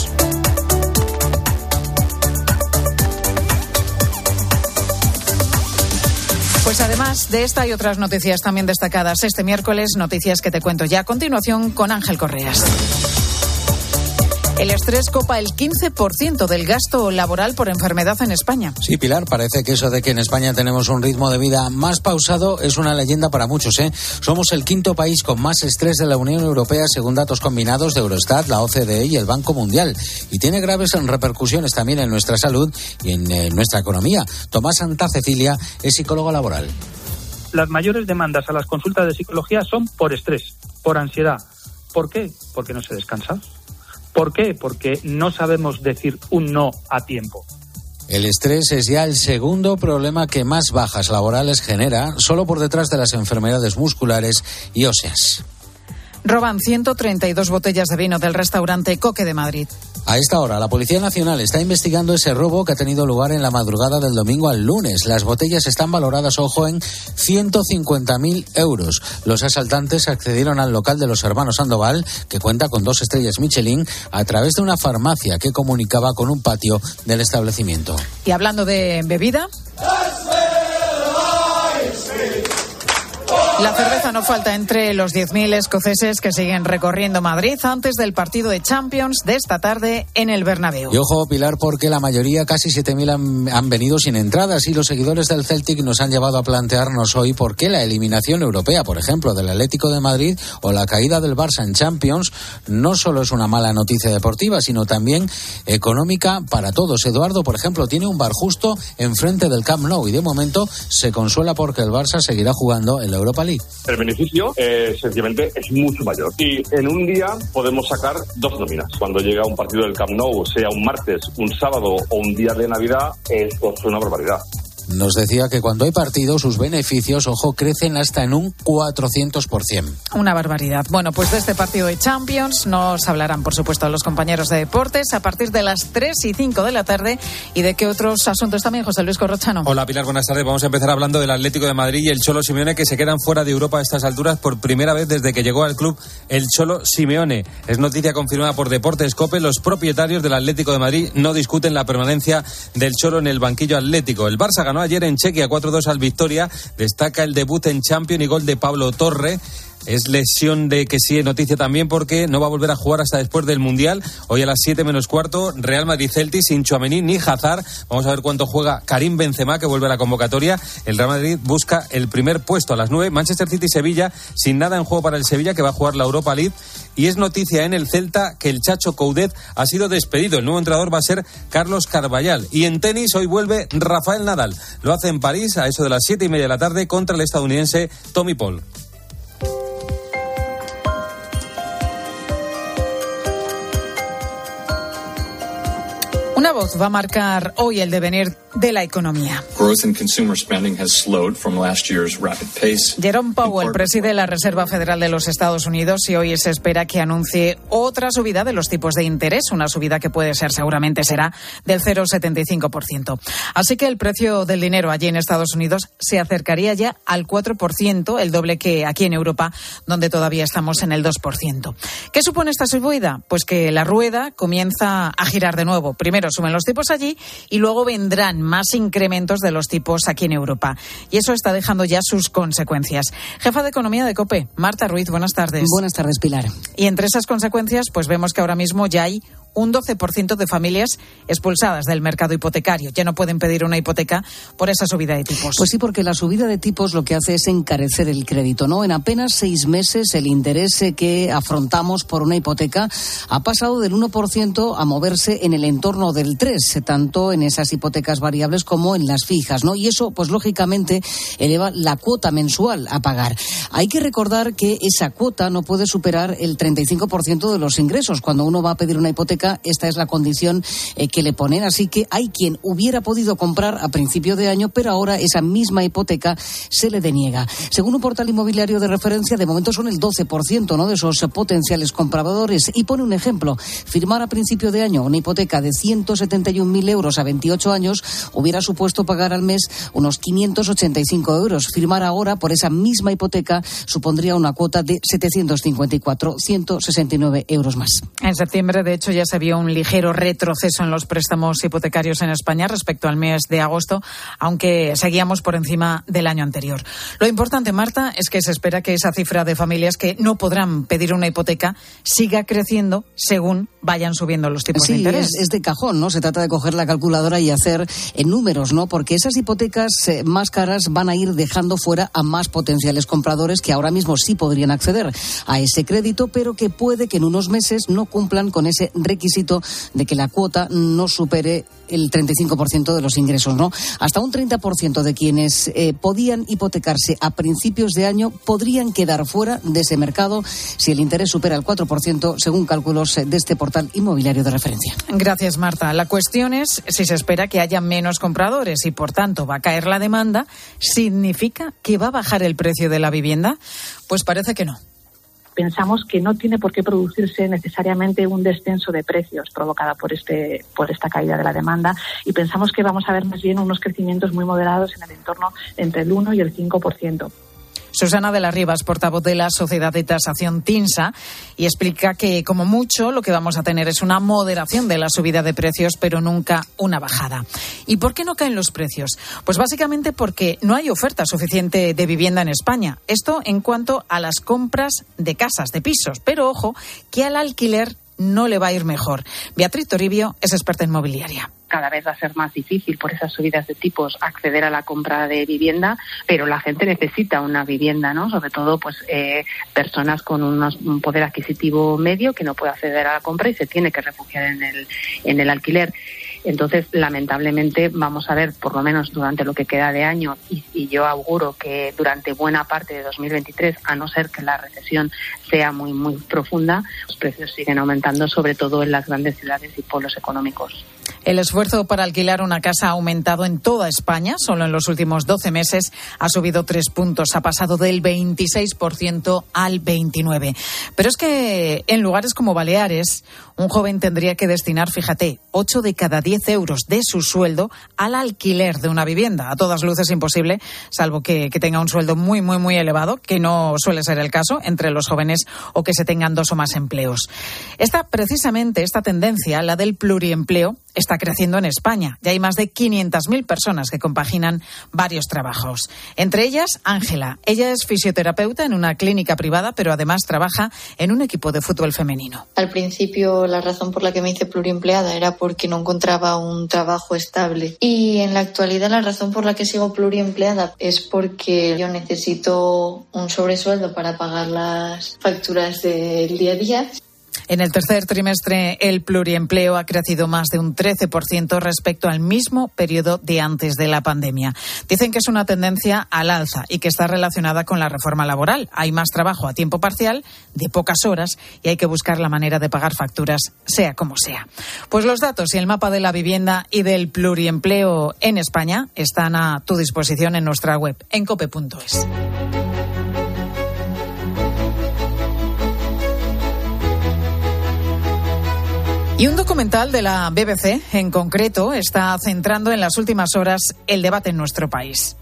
Pues además de esta y otras noticias también destacadas este miércoles, noticias que te cuento ya a continuación con Ángel Correas. El estrés copa el quince por ciento del gasto laboral por enfermedad en España. Sí, Pilar, parece que eso de que en España tenemos un ritmo de vida más pausado es una leyenda para muchos, ¿eh? Somos el quinto país con más estrés de la Unión Europea según datos combinados de Eurostat, la O C D E y el Banco Mundial. Y tiene graves repercusiones también en nuestra salud y en eh, nuestra economía. Tomás Santa Cecilia es psicólogo laboral. Las mayores demandas a las consultas de psicología son por estrés, por ansiedad. ¿Por qué? Porque no se descansa. ¿Por qué? Porque no sabemos decir un no a tiempo. El estrés es ya el segundo problema que más bajas laborales genera, solo por detrás de las enfermedades musculares y óseas. Roban ciento treinta y dos botellas de vino del restaurante Coque de Madrid. A esta hora, la Policía Nacional está investigando ese robo que ha tenido lugar en la madrugada del domingo al lunes. Las botellas están valoradas, ojo, en ciento cincuenta mil euros. Los asaltantes accedieron al local de los hermanos Sandoval, que cuenta con dos estrellas Michelin, a través de una farmacia que comunicaba con un patio del establecimiento. Y hablando de bebida... La cerveza no falta entre los diez mil escoceses que siguen recorriendo Madrid antes del partido de Champions de esta tarde en el Bernabéu. Y ojo, Pilar, porque la mayoría, casi siete mil, han, han venido sin entradas y los seguidores del Celtic nos han llevado a plantearnos hoy por qué la eliminación europea, por ejemplo, del Atlético de Madrid o la caída del Barça en Champions no solo es una mala noticia deportiva, sino también económica para todos. Eduardo, por ejemplo, tiene un bar justo enfrente del Camp Nou y de momento se consuela porque el Barça seguirá jugando en la Europa League. El beneficio, eh, sencillamente, es mucho mayor. Y en un día podemos sacar dos nóminas. Cuando llega un partido del Camp Nou, sea un martes, un sábado o un día de Navidad, esto es una barbaridad. Nos decía que cuando hay partido, sus beneficios, ojo, crecen hasta en un cuatrocientos por ciento. Una barbaridad. Bueno, pues de este partido de Champions nos hablarán, por supuesto, los compañeros de deportes a partir de las tres y cinco de la tarde. ¿Y de qué otros asuntos también, José Luis Corrochano? Hola, Pilar, buenas tardes. Vamos a empezar hablando del Atlético de Madrid y el Cholo Simeone, que se quedan fuera de Europa a estas alturas por primera vez desde que llegó al club el Cholo Simeone. Es noticia confirmada por Deportes COPE. Los propietarios del Atlético de Madrid no discuten la permanencia del Cholo en el banquillo atlético. El Barça ganó ayer en Chequia cuatro dos al Victoria. Destaca el debut en Champions y gol de Pablo Torre. Es lesión de que sí, noticia también porque no va a volver a jugar hasta después del Mundial. Hoy a las siete menos cuarto, Real Madrid-Celtic, sin Tchouaméni ni Hazard. Vamos a ver cuánto juega Karim Benzema, que vuelve a la convocatoria. El Real Madrid busca el primer puesto a las nueve. Manchester City-Sevilla, sin nada en juego para el Sevilla, que va a jugar la Europa League. Y es noticia en el Celta que el Chacho Coudet ha sido despedido. El nuevo entrenador va a ser Carlos Carvallal. Y en tenis hoy vuelve Rafael Nadal. Lo hace en París a eso de las siete y media de la tarde contra el estadounidense Tommy Paul. Una voz va a marcar hoy el devenir de la economía. Jerome Powell preside la Reserva Federal de los Estados Unidos y hoy se espera que anuncie otra subida de los tipos de interés, una subida que puede ser, seguramente será, del cero coma setenta y cinco por ciento. Así que el precio del dinero allí en Estados Unidos se acercaría ya al cuatro por ciento, el doble que aquí en Europa, donde todavía estamos en el dos por ciento. ¿Qué supone esta subida? Pues que la rueda comienza a girar de nuevo. Primero suben los tipos allí y luego vendrán más incrementos de los tipos aquí en Europa. Y eso está dejando ya sus consecuencias. Jefa de Economía de COPE, Marta Ruiz, buenas tardes. Buenas tardes, Pilar. Y entre esas consecuencias, pues vemos que ahora mismo ya hay un doce por ciento de familias expulsadas del mercado hipotecario. Ya no pueden pedir una hipoteca por esa subida de tipos. Pues sí, porque la subida de tipos lo que hace es encarecer el crédito, ¿no? En apenas seis meses el interés que afrontamos por una hipoteca ha pasado del uno por ciento a moverse en el entorno del tres por ciento, tanto en esas hipotecas variables como en las fijas, ¿no? Y eso, pues lógicamente, eleva la cuota mensual a pagar. Hay que recordar que esa cuota no puede superar el treinta y cinco por ciento de los ingresos. Cuando uno va a pedir una hipoteca, esta es la condición eh, que le ponen. Así que hay quien hubiera podido comprar a principio de año, pero ahora esa misma hipoteca se le deniega. Según un portal inmobiliario de referencia, de momento son el doce por ciento, ¿no?, de esos potenciales compradores. Y pone un ejemplo. Firmar a principio de año una hipoteca de ciento setenta y un mil euros a veintiocho años hubiera supuesto pagar al mes unos quinientos ochenta y cinco euros. Firmar ahora por esa misma hipoteca supondría una cuota de setecientos cincuenta y cuatro, ciento sesenta y nueve euros más. En septiembre, de hecho, ya se vio un ligero retroceso en los préstamos hipotecarios en España respecto al mes de agosto, aunque seguíamos por encima del año anterior. Lo importante, Marta, es que se espera que esa cifra de familias que no podrán pedir una hipoteca siga creciendo según vayan subiendo los tipos sí, de interés. Es, es de cajón, ¿no? Se trata de coger la calculadora y hacer en números, ¿no? Porque esas hipotecas eh, más caras van a ir dejando fuera a más potenciales compradores que ahora mismo sí podrían acceder a ese crédito, pero que puede que en unos meses no cumplan con ese requisito de que la cuota no supere el treinta y cinco por ciento de los ingresos, ¿no? Hasta un treinta por ciento de quienes eh, podían hipotecarse a principios de año podrían quedar fuera de ese mercado si el interés supera el cuatro por ciento, según cálculos de este portal portal inmobiliario de referencia. Gracias, Marta. La cuestión es si se espera que haya menos compradores y, por tanto, va a caer la demanda. ¿Significa que va a bajar el precio de la vivienda? Pues parece que no. Pensamos que no tiene por qué producirse necesariamente un descenso de precios provocada por este por esta caída de la demanda, y pensamos que vamos a ver más bien unos crecimientos muy moderados en el entorno entre el uno y el cinco por ciento. Susana de las Rivas, portavoz de la Sociedad de Tasación TINSA, y explica que, como mucho, lo que vamos a tener es una moderación de la subida de precios, pero nunca una bajada. ¿Y por qué no caen los precios? Pues básicamente porque no hay oferta suficiente de vivienda en España. Esto en cuanto a las compras de casas, de pisos. Pero ojo, que al alquiler no le va a ir mejor. Beatriz Toribio es experta en mobiliaria. Cada vez va a ser más difícil por esas subidas de tipos acceder a la compra de vivienda, pero la gente necesita una vivienda, ¿no? Sobre todo, pues, eh, personas con unos, un poder adquisitivo medio que no puede acceder a la compra y se tiene que refugiar en el, en el alquiler. Entonces, lamentablemente, vamos a ver, por lo menos durante lo que queda de año, y, y yo auguro que durante buena parte de dos mil veintitrés, a no ser que la recesión sea muy, muy profunda, los precios siguen aumentando, sobre todo en las grandes ciudades y polos económicos. El esfuerzo para alquilar una casa ha aumentado en toda España. Solo en los últimos doce meses ha subido tres puntos. Ha pasado del veintiséis por ciento al veintinueve por ciento. Pero es que en lugares como Baleares, un joven tendría que destinar, fíjate, ocho de cada diez euros de su sueldo al alquiler de una vivienda. A todas luces imposible, salvo que, que tenga un sueldo muy, muy, muy elevado, que no suele ser el caso entre los jóvenes, o que se tengan dos o más empleos. Esta, precisamente, esta tendencia, la del pluriempleo, está creciendo en España. Ya hay más de quinientas mil personas que compaginan varios trabajos. Entre ellas, Ángela. Ella es fisioterapeuta en una clínica privada, pero además trabaja en un equipo de fútbol femenino. Al principio, la razón por la que me hice pluriempleada era porque no encontraba un trabajo estable. Y en la actualidad, la razón por la que sigo pluriempleada es porque yo necesito un sobresueldo para pagar las facturas del día a día. En el tercer trimestre, el pluriempleo ha crecido más de un trece por ciento respecto al mismo periodo de antes de la pandemia. Dicen que es una tendencia al alza y que está relacionada con la reforma laboral. Hay más trabajo a tiempo parcial, de pocas horas, y hay que buscar la manera de pagar facturas, sea como sea. Pues los datos y el mapa de la vivienda y del pluriempleo en España están a tu disposición en nuestra web, en cope punto es. Y un documental de la B B C, en concreto, está centrando en las últimas horas el debate en nuestro país.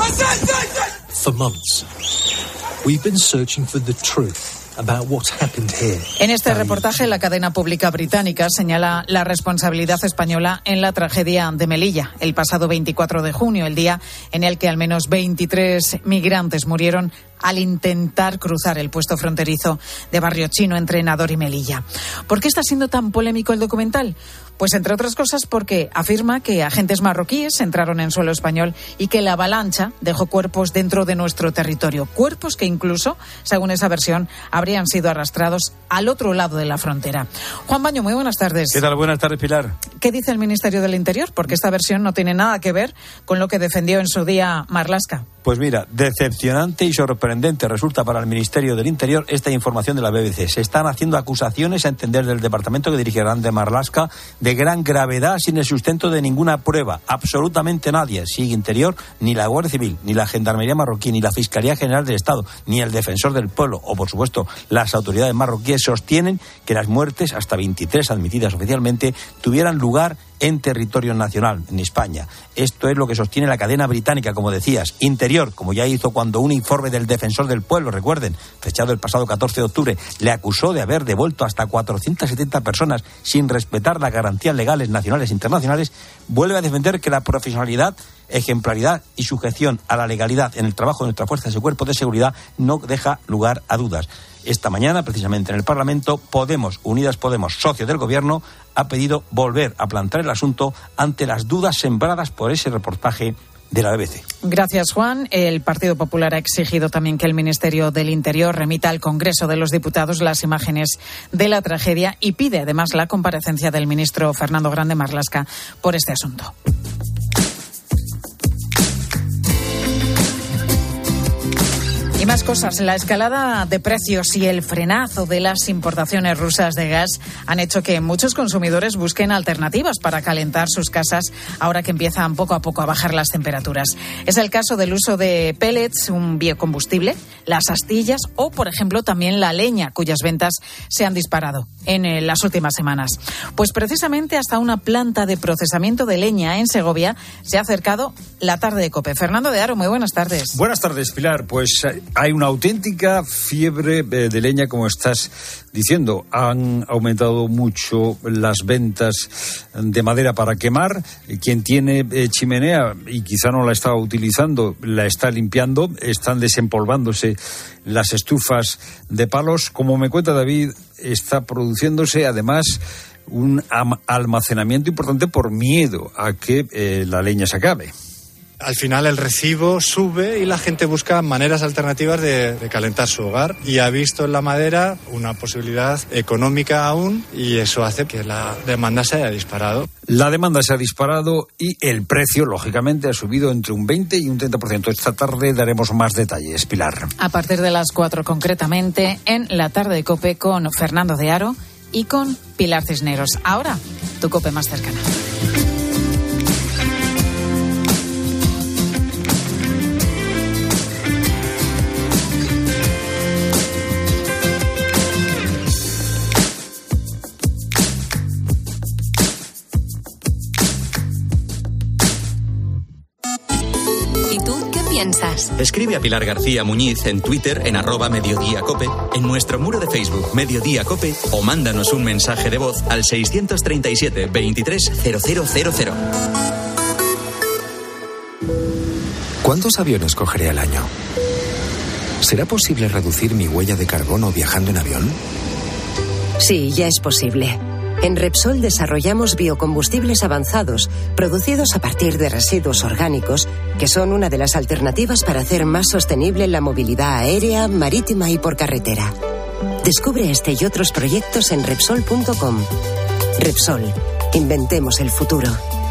For months, we've been searching for the truth about what's happened here. En este reportaje, la cadena pública británica señala la responsabilidad española en la tragedia de Melilla, el pasado veinticuatro de junio, el día en el que al menos veintitrés migrantes murieron al intentar cruzar el puesto fronterizo de Barrio Chino entre Nador y Melilla. ¿Por qué está siendo tan polémico el documental? Pues entre otras cosas porque afirma que agentes marroquíes entraron en suelo español y que la avalancha dejó cuerpos dentro de nuestro territorio. Cuerpos que incluso, según esa versión, habrían sido arrastrados al otro lado de la frontera. Juan Baño, muy buenas tardes. ¿Qué tal? Buenas tardes, Pilar. ¿Qué dice el Ministerio del Interior? Porque esta versión no tiene nada que ver con lo que defendió en su día Marlaska. Pues mira, decepcionante y sorprendente resulta para el Ministerio del Interior esta información de la B B C. Se están haciendo acusaciones, a entender del departamento que dirige Grande Marlaska, de gran gravedad sin el sustento de ninguna prueba. Absolutamente nadie, si Interior, ni la Guardia Civil, ni la Gendarmería marroquí, ni la Fiscalía General del Estado, ni el Defensor del Pueblo, o por supuesto las autoridades marroquíes, sostienen que las muertes, hasta veintitrés admitidas oficialmente, tuvieran lugar en territorio nacional, en España. Esto es lo que sostiene la cadena británica, como decías. Interior, como ya hizo cuando un informe del Defensor del Pueblo, recuerden, fechado el pasado catorce de octubre, le acusó de haber devuelto hasta cuatrocientas setenta personas sin respetar las garantías legales nacionales e internacionales, vuelve a defender que la profesionalidad, ejemplaridad y sujeción a la legalidad en el trabajo de nuestras fuerzas y cuerpos de seguridad no deja lugar a dudas. Esta mañana, precisamente en el Parlamento, Podemos, Unidas Podemos, socio del Gobierno, ha pedido volver a plantear el asunto ante las dudas sembradas por ese reportaje de la B B C. Gracias, Juan. El Partido Popular ha exigido también que el Ministerio del Interior remita al Congreso de los Diputados las imágenes de la tragedia y pide además la comparecencia del ministro Fernando Grande Marlaska por este asunto. Y más cosas. La escalada de precios y el frenazo de las importaciones rusas de gas han hecho que muchos consumidores busquen alternativas para calentar sus casas ahora que empiezan poco a poco a bajar las temperaturas. Es el caso del uso de pellets, un biocombustible, las astillas o, por ejemplo, también la leña, cuyas ventas se han disparado en las últimas semanas. Pues precisamente hasta una planta de procesamiento de leña en Segovia se ha acercado la tarde de COPE. Fernando de Aro, muy buenas tardes. Buenas tardes, Pilar. Pues hay una auténtica fiebre de leña, como estás diciendo. Han aumentado mucho las ventas de madera para quemar. Quien tiene chimenea y quizá no la estaba utilizando, la está limpiando. Están desempolvándose las estufas de palos. Como me cuenta David, está produciéndose además un almacenamiento importante por miedo a que eh, la leña se acabe. Al final el recibo sube y la gente busca maneras alternativas de, de calentar su hogar, y ha visto en la madera una posibilidad económica aún, y eso hace que la demanda se haya disparado. La demanda se ha disparado y el precio, lógicamente, ha subido entre un veinte y un treinta por ciento. Esta tarde daremos más detalles, Pilar. A partir de las cuatro, concretamente, en la tarde de COPE con Fernando de Aro y con Pilar Cisneros. Ahora, tu COPE más cercana. Escribe a Pilar García Muñiz en Twitter en arroba Mediodía Cope, en nuestro muro de Facebook Mediodía Cope, o mándanos un mensaje de voz al seiscientos treinta y siete veintitrés cero cero cero cero. ¿Cuántos aviones cogeré al año? ¿Será posible reducir mi huella de carbono viajando en avión? Sí, ya es posible. En Repsol desarrollamos biocombustibles avanzados, producidos a partir de residuos orgánicos, que son una de las alternativas para hacer más sostenible la movilidad aérea, marítima y por carretera. Descubre este y otros proyectos en Repsol punto com. Repsol, inventemos el futuro.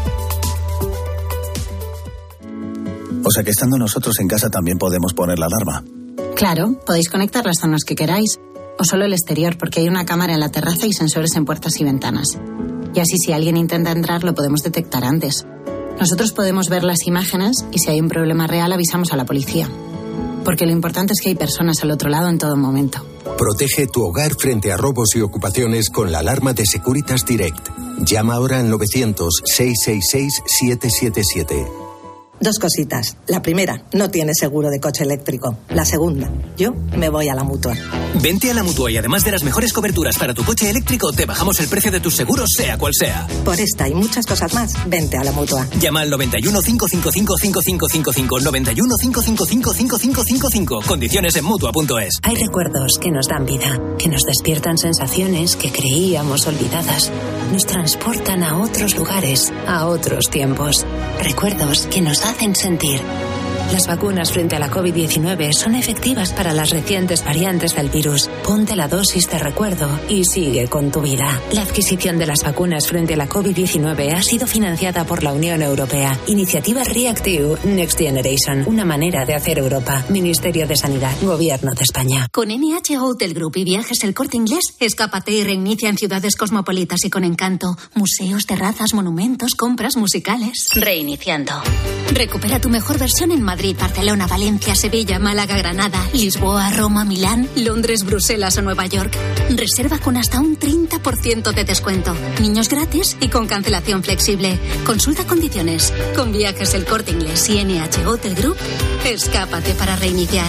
O sea que estando nosotros en casa también podemos poner la alarma. Claro, podéis conectar las zonas que queráis. O solo el exterior, porque hay una cámara en la terraza y sensores en puertas y ventanas. Y así, si alguien intenta entrar, lo podemos detectar antes. Nosotros podemos ver las imágenes y si hay un problema real avisamos a la policía. Porque lo importante es que hay personas al otro lado en todo momento. Protege tu hogar frente a robos y ocupaciones con la alarma de Securitas Direct. Llama ahora al novecientos, seiscientos sesenta y seis, setecientos setenta y siete. Dos cositas. La primera, no tienes seguro de coche eléctrico. La segunda, yo me voy a la Mutua. Vente a la Mutua y además de las mejores coberturas para tu coche eléctrico, te bajamos el precio de tus seguros, sea cual sea. Por esta y muchas cosas más, vente a la Mutua. Llama al noventa y uno, cinco cinco cinco, cinco cinco cinco cinco, noventa y uno, cinco cinco cinco, cinco cinco cinco cinco. Condiciones en Mutua punto es. Hay recuerdos que nos dan vida, que nos despiertan sensaciones que creíamos olvidadas. Nos transportan a otros lugares, a otros tiempos. Recuerdos que nos hacen sentir. Las vacunas frente a la covid diecinueve son efectivas para las recientes variantes del virus. Ponte la dosis de recuerdo y sigue con tu vida. La adquisición de las vacunas frente a la covid diecinueve ha sido financiada por la Unión Europea. Iniciativa Reactive Next Generation. Una manera de hacer Europa. Ministerio de Sanidad. Gobierno de España. Con N H Hotel Group y Viajes El Corte Inglés, escápate y reinicia en ciudades cosmopolitas y con encanto. Museos, terrazas, monumentos, compras musicales. Reiniciando. Recupera tu mejor versión en Madrid, Barcelona, Valencia, Sevilla, Málaga, Granada, Lisboa, Roma, Milán, Londres, Bruselas o Nueva York. Reserva con hasta un treinta por ciento de descuento. Niños gratis y con cancelación flexible. Consulta condiciones. Con Viajes El Corte Inglés y N H Hotel Group, escápate para reiniciar.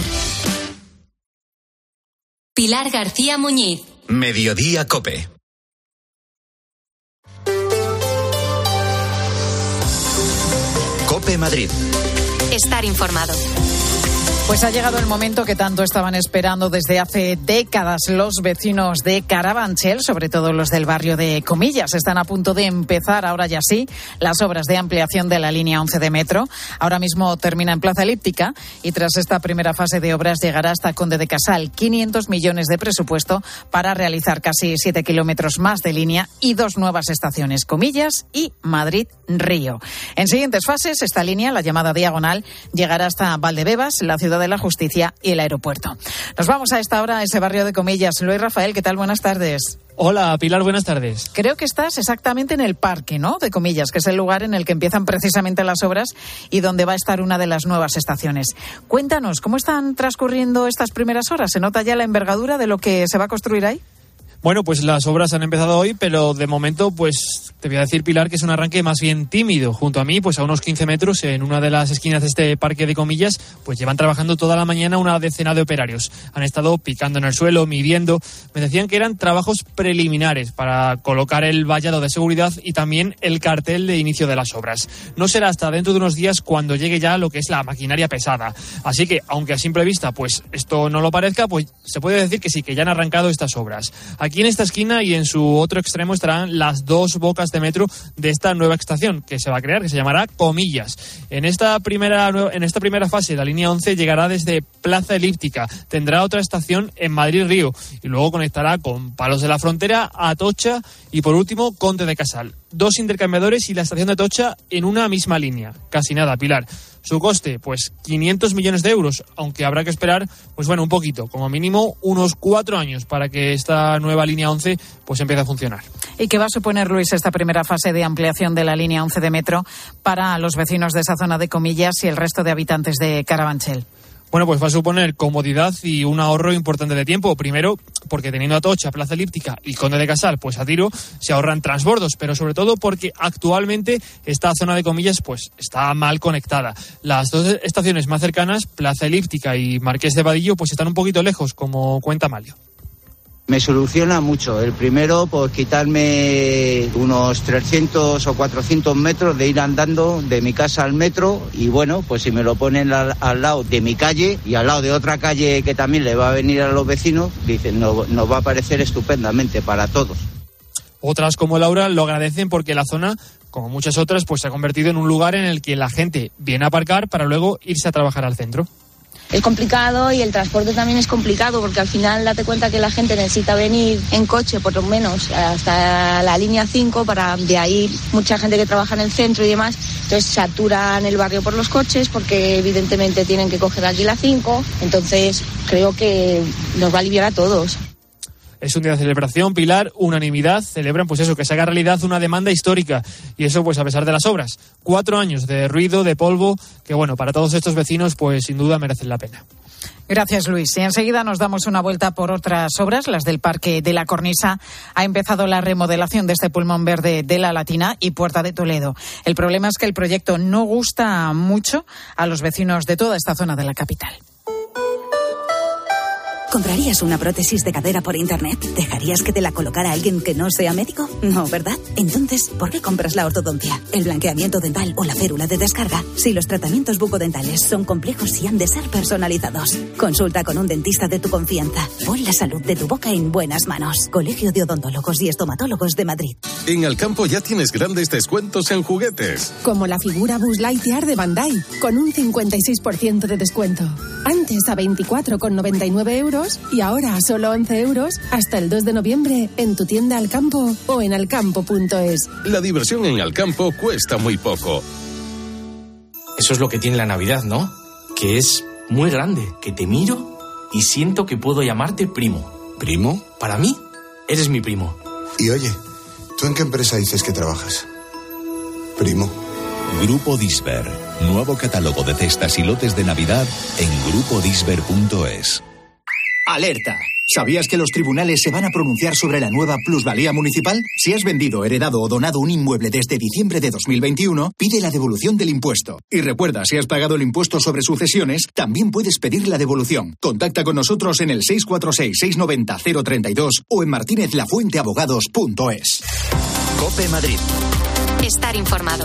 Pilar García Muñiz. Mediodía Cope. Cope Madrid. Estar informado. Pues ha llegado el momento que tanto estaban esperando desde hace décadas los vecinos de Carabanchel, sobre todo los del barrio de Comillas. Están a punto de empezar, ahora ya sí, las obras de ampliación de la línea once de metro. Ahora mismo termina en Plaza Elíptica y tras esta primera fase de obras llegará hasta Conde de Casal. quinientos millones de presupuesto para realizar casi siete kilómetros más de línea y dos nuevas estaciones, Comillas y Madrid-Río. En siguientes fases, esta línea, la llamada Diagonal, llegará hasta Valdebebas, la ciudad Ciudad de la Justicia y el aeropuerto. Nos vamos a esta hora a ese barrio de Comillas. Luis Rafael, ¿qué tal? Buenas tardes. Hola, Pilar, buenas tardes. Creo que estás exactamente en el parque, ¿no?, de Comillas, que es el lugar en el que empiezan precisamente las obras y donde va a estar una de las nuevas estaciones. Cuéntanos, ¿cómo están transcurriendo estas primeras horas? ¿Se nota ya la envergadura de lo que se va a construir ahí? Bueno, pues las obras han empezado hoy, pero de momento, pues te voy a decir, Pilar, que es un arranque más bien tímido. Junto a mí, pues a unos quince metros, en una de las esquinas de este parque de Comillas, pues llevan trabajando toda la mañana una decena de operarios. Han estado picando en el suelo, midiendo. Me decían que eran trabajos preliminares para colocar el vallado de seguridad y también el cartel de inicio de las obras. No será hasta dentro de unos días cuando llegue ya lo que es la maquinaria pesada. Así que, aunque a simple vista, pues esto no lo parezca, pues se puede decir que sí, que ya han arrancado estas obras. Aquí en esta esquina y en su otro extremo estarán las dos bocas de metro de esta nueva estación que se va a crear, que se llamará Comillas. En esta primera, en esta primera fase, la línea once llegará desde Plaza Elíptica, tendrá otra estación en Madrid-Río y luego conectará con Palos de la Frontera, Atocha y por último Conde de Casal. Dos intercambiadores y la estación de Atocha en una misma línea. Casi nada, Pilar. Su coste, pues quinientos millones de euros, aunque habrá que esperar, pues bueno, un poquito, como mínimo unos cuatro años para que esta nueva línea once pues empiece a funcionar. ¿Y qué va a suponer, Luis, esta primera fase de ampliación de la línea once de metro para los vecinos de esa zona de Comillas y el resto de habitantes de Carabanchel? Bueno, pues va a suponer comodidad y un ahorro importante de tiempo. Primero, porque teniendo Atocha, Plaza Elíptica y Conde de Casal, pues a tiro se ahorran transbordos, pero sobre todo porque actualmente esta zona de Comillas pues está mal conectada. Las dos estaciones más cercanas, Plaza Elíptica y Marqués de Vadillo, pues están un poquito lejos, como cuenta Malio. Me soluciona mucho. El primero, pues quitarme unos trescientos o cuatrocientos metros de ir andando de mi casa al metro y bueno, pues si me lo ponen al, al lado de mi calle y al lado de otra calle que también le va a venir a los vecinos, dicen, no, nos va a parecer estupendamente para todos. Otras como Laura lo agradecen porque la zona, como muchas otras, pues se ha convertido en un lugar en el que la gente viene a aparcar para luego irse a trabajar al centro. Es complicado y el transporte también es complicado porque al final date cuenta que la gente necesita venir en coche por lo menos hasta la línea cinco para de ahí mucha gente que trabaja en el centro y demás, entonces saturan el barrio por los coches porque evidentemente tienen que coger aquí la cinco, entonces creo que nos va a aliviar a todos. Es un día de celebración, Pilar, unanimidad, celebran pues eso, que se haga realidad una demanda histórica y eso pues a pesar de las obras. Cuatro años de ruido, de polvo, que bueno, para todos estos vecinos pues sin duda merecen la pena. Gracias, Luis. Y enseguida nos damos una vuelta por otras obras, las del Parque de la Cornisa. Ha empezado la remodelación de este pulmón verde de la Latina y Puerta de Toledo. El problema es que el proyecto no gusta mucho a los vecinos de toda esta zona de la capital. ¿Comprarías una prótesis de cadera por internet? ¿Dejarías que te la colocara alguien que no sea médico? No, ¿verdad? Entonces, ¿por qué compras la ortodoncia, el blanqueamiento dental o la férula de descarga? Si los tratamientos bucodentales son complejos y han de ser personalizados. Consulta con un dentista de tu confianza. Pon la salud de tu boca en buenas manos. Colegio de Odontólogos y Estomatólogos de Madrid. En Alcampo ya tienes grandes descuentos en juguetes. Como la figura Buzz Lightyear de Bandai, con un cincuenta y seis por ciento de descuento. Antes a veinticuatro con noventa y nueve euros y ahora a solo once euros hasta el dos de noviembre en tu tienda Alcampo o en alcampo punto es. La diversión en Alcampo cuesta muy poco. Eso es lo que tiene la Navidad, ¿no? Que es muy grande, que te miro y siento que puedo llamarte primo. ¿Primo? Para mí, eres mi primo. Y oye, ¿tú en qué empresa dices que trabajas? Primo. Grupo Disver. Nuevo catálogo de cestas y lotes de Navidad en grupo disver punto es. ¡Alerta! ¿Sabías que los tribunales se van a pronunciar sobre la nueva plusvalía municipal? Si has vendido, heredado o donado un inmueble desde diciembre de dos mil veintiuno, pide la devolución del impuesto. Y recuerda, si has pagado el impuesto sobre sucesiones, también puedes pedir la devolución. Contacta con nosotros en el seis cuatro seis, seis nueve cero, cero tres dos o en martinez lafuente abogados punto es. COPE Madrid. Estar informado.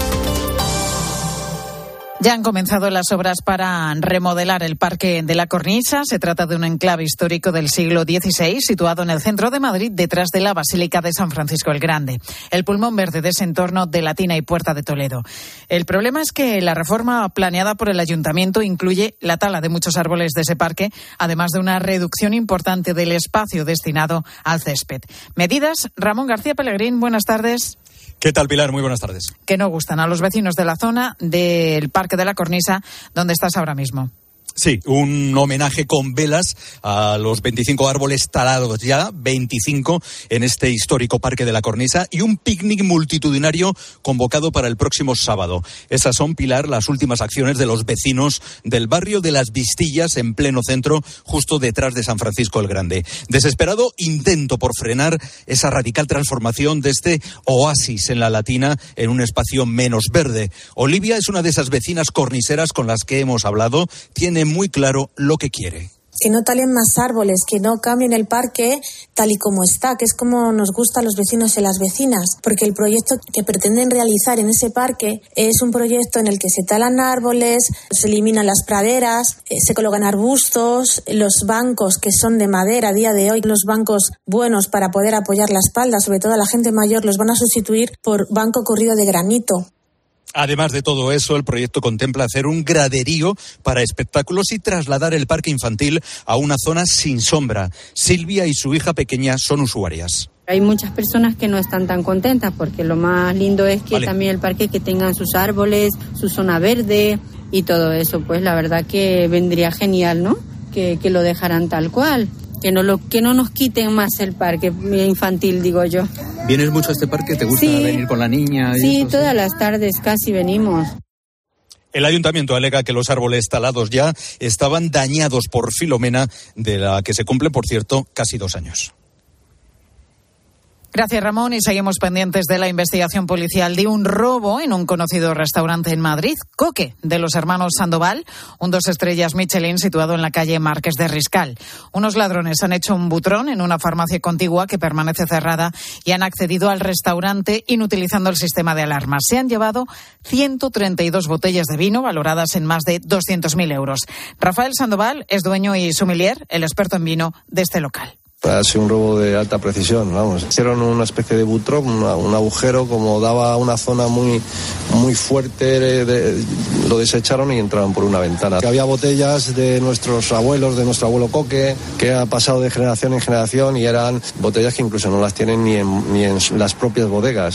Ya han comenzado las obras para remodelar el Parque de la Cornisa. Se trata de un enclave histórico del siglo dieciséis, situado en el centro de Madrid, detrás de la Basílica de San Francisco el Grande. El pulmón verde de ese entorno de Latina y Puerta de Toledo. El problema es que la reforma planeada por el Ayuntamiento incluye la tala de muchos árboles de ese parque, además de una reducción importante del espacio destinado al césped. Medidas, Ramón García Pellegrín, buenas tardes. ¿Qué tal, Pilar? Muy buenas tardes. Que no gustan a los vecinos de la zona del Parque de la Cornisa, donde estás ahora mismo. Sí, un homenaje con velas a los veinticinco árboles talados ya, veinticinco en este histórico Parque de la Cornisa, y un picnic multitudinario convocado para el próximo sábado. Esas son, Pilar, las últimas acciones de los vecinos del barrio de Las Vistillas, en pleno centro, justo detrás de San Francisco el Grande. Desesperado intento por frenar esa radical transformación de este oasis en la Latina en un espacio menos verde. Olivia es una de esas vecinas corniseras con las que hemos hablado. Tiene muy claro lo que quiere. Que no talen más árboles, que no cambien el parque tal y como está, que es como nos gusta a los vecinos y las vecinas, porque el proyecto que pretenden realizar en ese parque es un proyecto en el que se talan árboles, se eliminan las praderas, eh, se colocan arbustos, los bancos que son de madera a día de hoy, los bancos buenos para poder apoyar la espalda, sobre todo a la gente mayor, los van a sustituir por banco corrido de granito. Además de todo eso, el proyecto contempla hacer un graderío para espectáculos y trasladar el parque infantil a una zona sin sombra. Silvia y su hija pequeña son usuarias. Hay muchas personas que no están tan contentas porque lo más lindo es que vale. También el parque que tengan sus árboles, su zona verde y todo eso. Pues la verdad que vendría genial, ¿no? Que, que lo dejaran tal cual. Que no, lo, que no nos quiten más el parque infantil, digo yo. ¿Vienes mucho a este parque? ¿Te gusta sí. venir con la niña? Y sí, eso, todas sí? las tardes casi venimos. El ayuntamiento alega que los árboles talados ya estaban dañados por Filomena, de la que se cumplen, por cierto, casi dos años. Gracias, Ramón, y seguimos pendientes de la investigación policial de un robo en un conocido restaurante en Madrid, Coque, de los hermanos Sandoval, un dos estrellas Michelin situado en la calle Marqués de Riscal. Unos ladrones han hecho un butrón en una farmacia contigua que permanece cerrada y han accedido al restaurante inutilizando el sistema de alarmas. Se han llevado ciento treinta y dos botellas de vino valoradas en más de doscientos mil euros. Rafael Sandoval es dueño y sommelier, el experto en vino de este local. Ha sido un robo de alta precisión, vamos. Hicieron una especie de butrón, una, un agujero, como daba una zona muy, muy fuerte, de, de, lo desecharon y entraron por una ventana. Había botellas de nuestros abuelos, de nuestro abuelo Coque, que ha pasado de generación en generación y eran botellas que incluso no las tienen ni en, ni en las propias bodegas.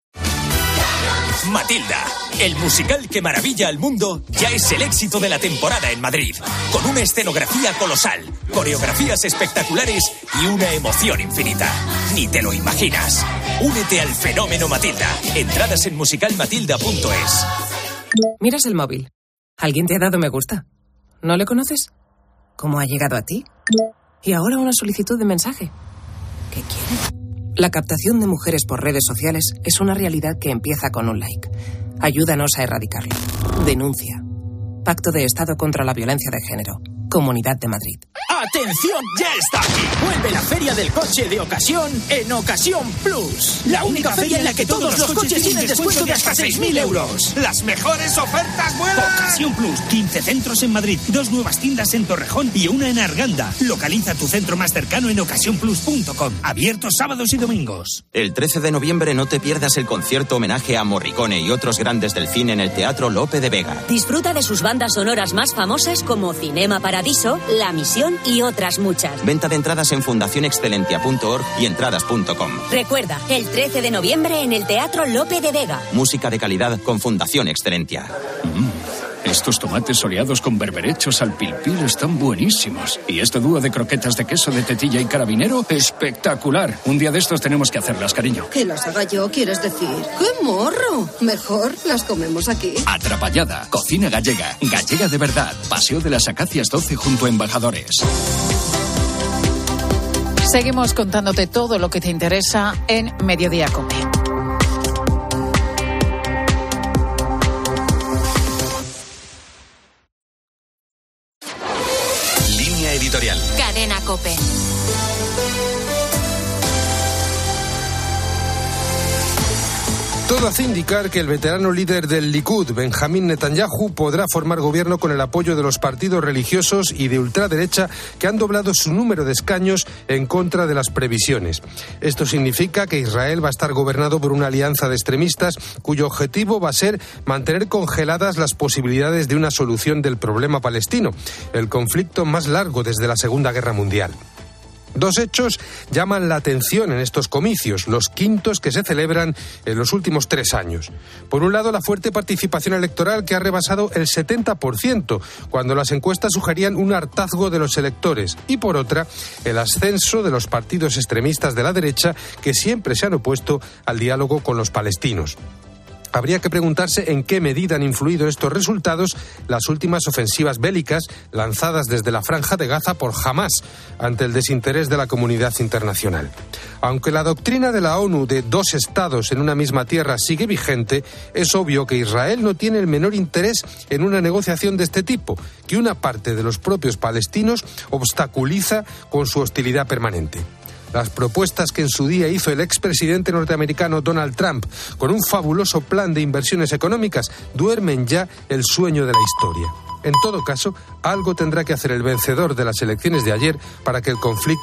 Matilda, el musical que maravilla al mundo, ya es el éxito de la temporada en Madrid. Con una escenografía colosal, coreografías espectaculares y una emoción infinita. Ni te lo imaginas. Únete al fenómeno Matilda. Entradas en musical matilda punto es. Miras el móvil. ¿Alguien te ha dado me gusta? ¿No le conoces? ¿Cómo ha llegado a ti? Y ahora una solicitud de mensaje. ¿Qué quiere? La captación de mujeres por redes sociales es una realidad que empieza con un like. Ayúdanos a erradicarlo. Denuncia. Pacto de Estado contra la Violencia de Género. Comunidad de Madrid. ¡Atención! ¡Ya está aquí! Vuelve la Feria del Coche de Ocasión en Ocasión Plus. La única feria en la que todos los coches tienen descuento de hasta seis mil euros. ¡Las mejores ofertas vuelan! Ocasión Plus. quince centros en Madrid, dos nuevas tiendas en Torrejón y una en Arganda. Localiza tu centro más cercano en ocasión plus punto com. Abiertos sábados y domingos. El trece de noviembre no te pierdas el concierto homenaje a Morricone y otros grandes del cine en el Teatro Lope de Vega. Disfruta de sus bandas sonoras más famosas como Cinema Paradiso, La Misión y otras muchas. Venta de entradas en fundación excelentia punto org y entradas punto com. Recuerda, el trece de noviembre en el Teatro Lope de Vega. Música de calidad con Fundación Excelentia. Mm, estos tomates soleados con berberechos al pil pil están buenísimos. Y este dúo de croquetas de queso de tetilla y carabinero, espectacular. Un día de estos tenemos que hacerlas, cariño. ¿Que las haga yo, quieres decir? ¡Qué morro! Mejor las comemos aquí. Atrapallada, cocina gallega, gallega de verdad. Paseo de las Acacias doce junto a Embajadores. Seguimos contándote todo lo que te interesa en Mediodía COPE. Línea editorial. Cadena COPE. Todo hace indicar que el veterano líder del Likud, Benjamín Netanyahu, podrá formar gobierno con el apoyo de los partidos religiosos y de ultraderecha que han doblado su número de escaños en contra de las previsiones. Esto significa que Israel va a estar gobernado por una alianza de extremistas cuyo objetivo va a ser mantener congeladas las posibilidades de una solución del problema palestino, el conflicto más largo desde la Segunda Guerra Mundial. Dos hechos llaman la atención en estos comicios, los quintos que se celebran en los últimos tres años. Por un lado, la fuerte participación electoral que ha rebasado el setenta por ciento, cuando las encuestas sugerían un hartazgo de los electores. Y por otra, el ascenso de los partidos extremistas de la derecha que siempre se han opuesto al diálogo con los palestinos. Habría que preguntarse en qué medida han influido estos resultados las últimas ofensivas bélicas lanzadas desde la Franja de Gaza por Hamás ante el desinterés de la comunidad internacional. Aunque la doctrina de la ONU de dos estados en una misma tierra sigue vigente, es obvio que Israel no tiene el menor interés en una negociación de este tipo, que una parte de los propios palestinos obstaculiza con su hostilidad permanente. Las propuestas que en su día hizo el expresidente norteamericano Donald Trump con un fabuloso plan de inversiones económicas duermen ya el sueño de la historia. En todo caso, algo tendrá que hacer el vencedor de las elecciones de ayer para que el conflicto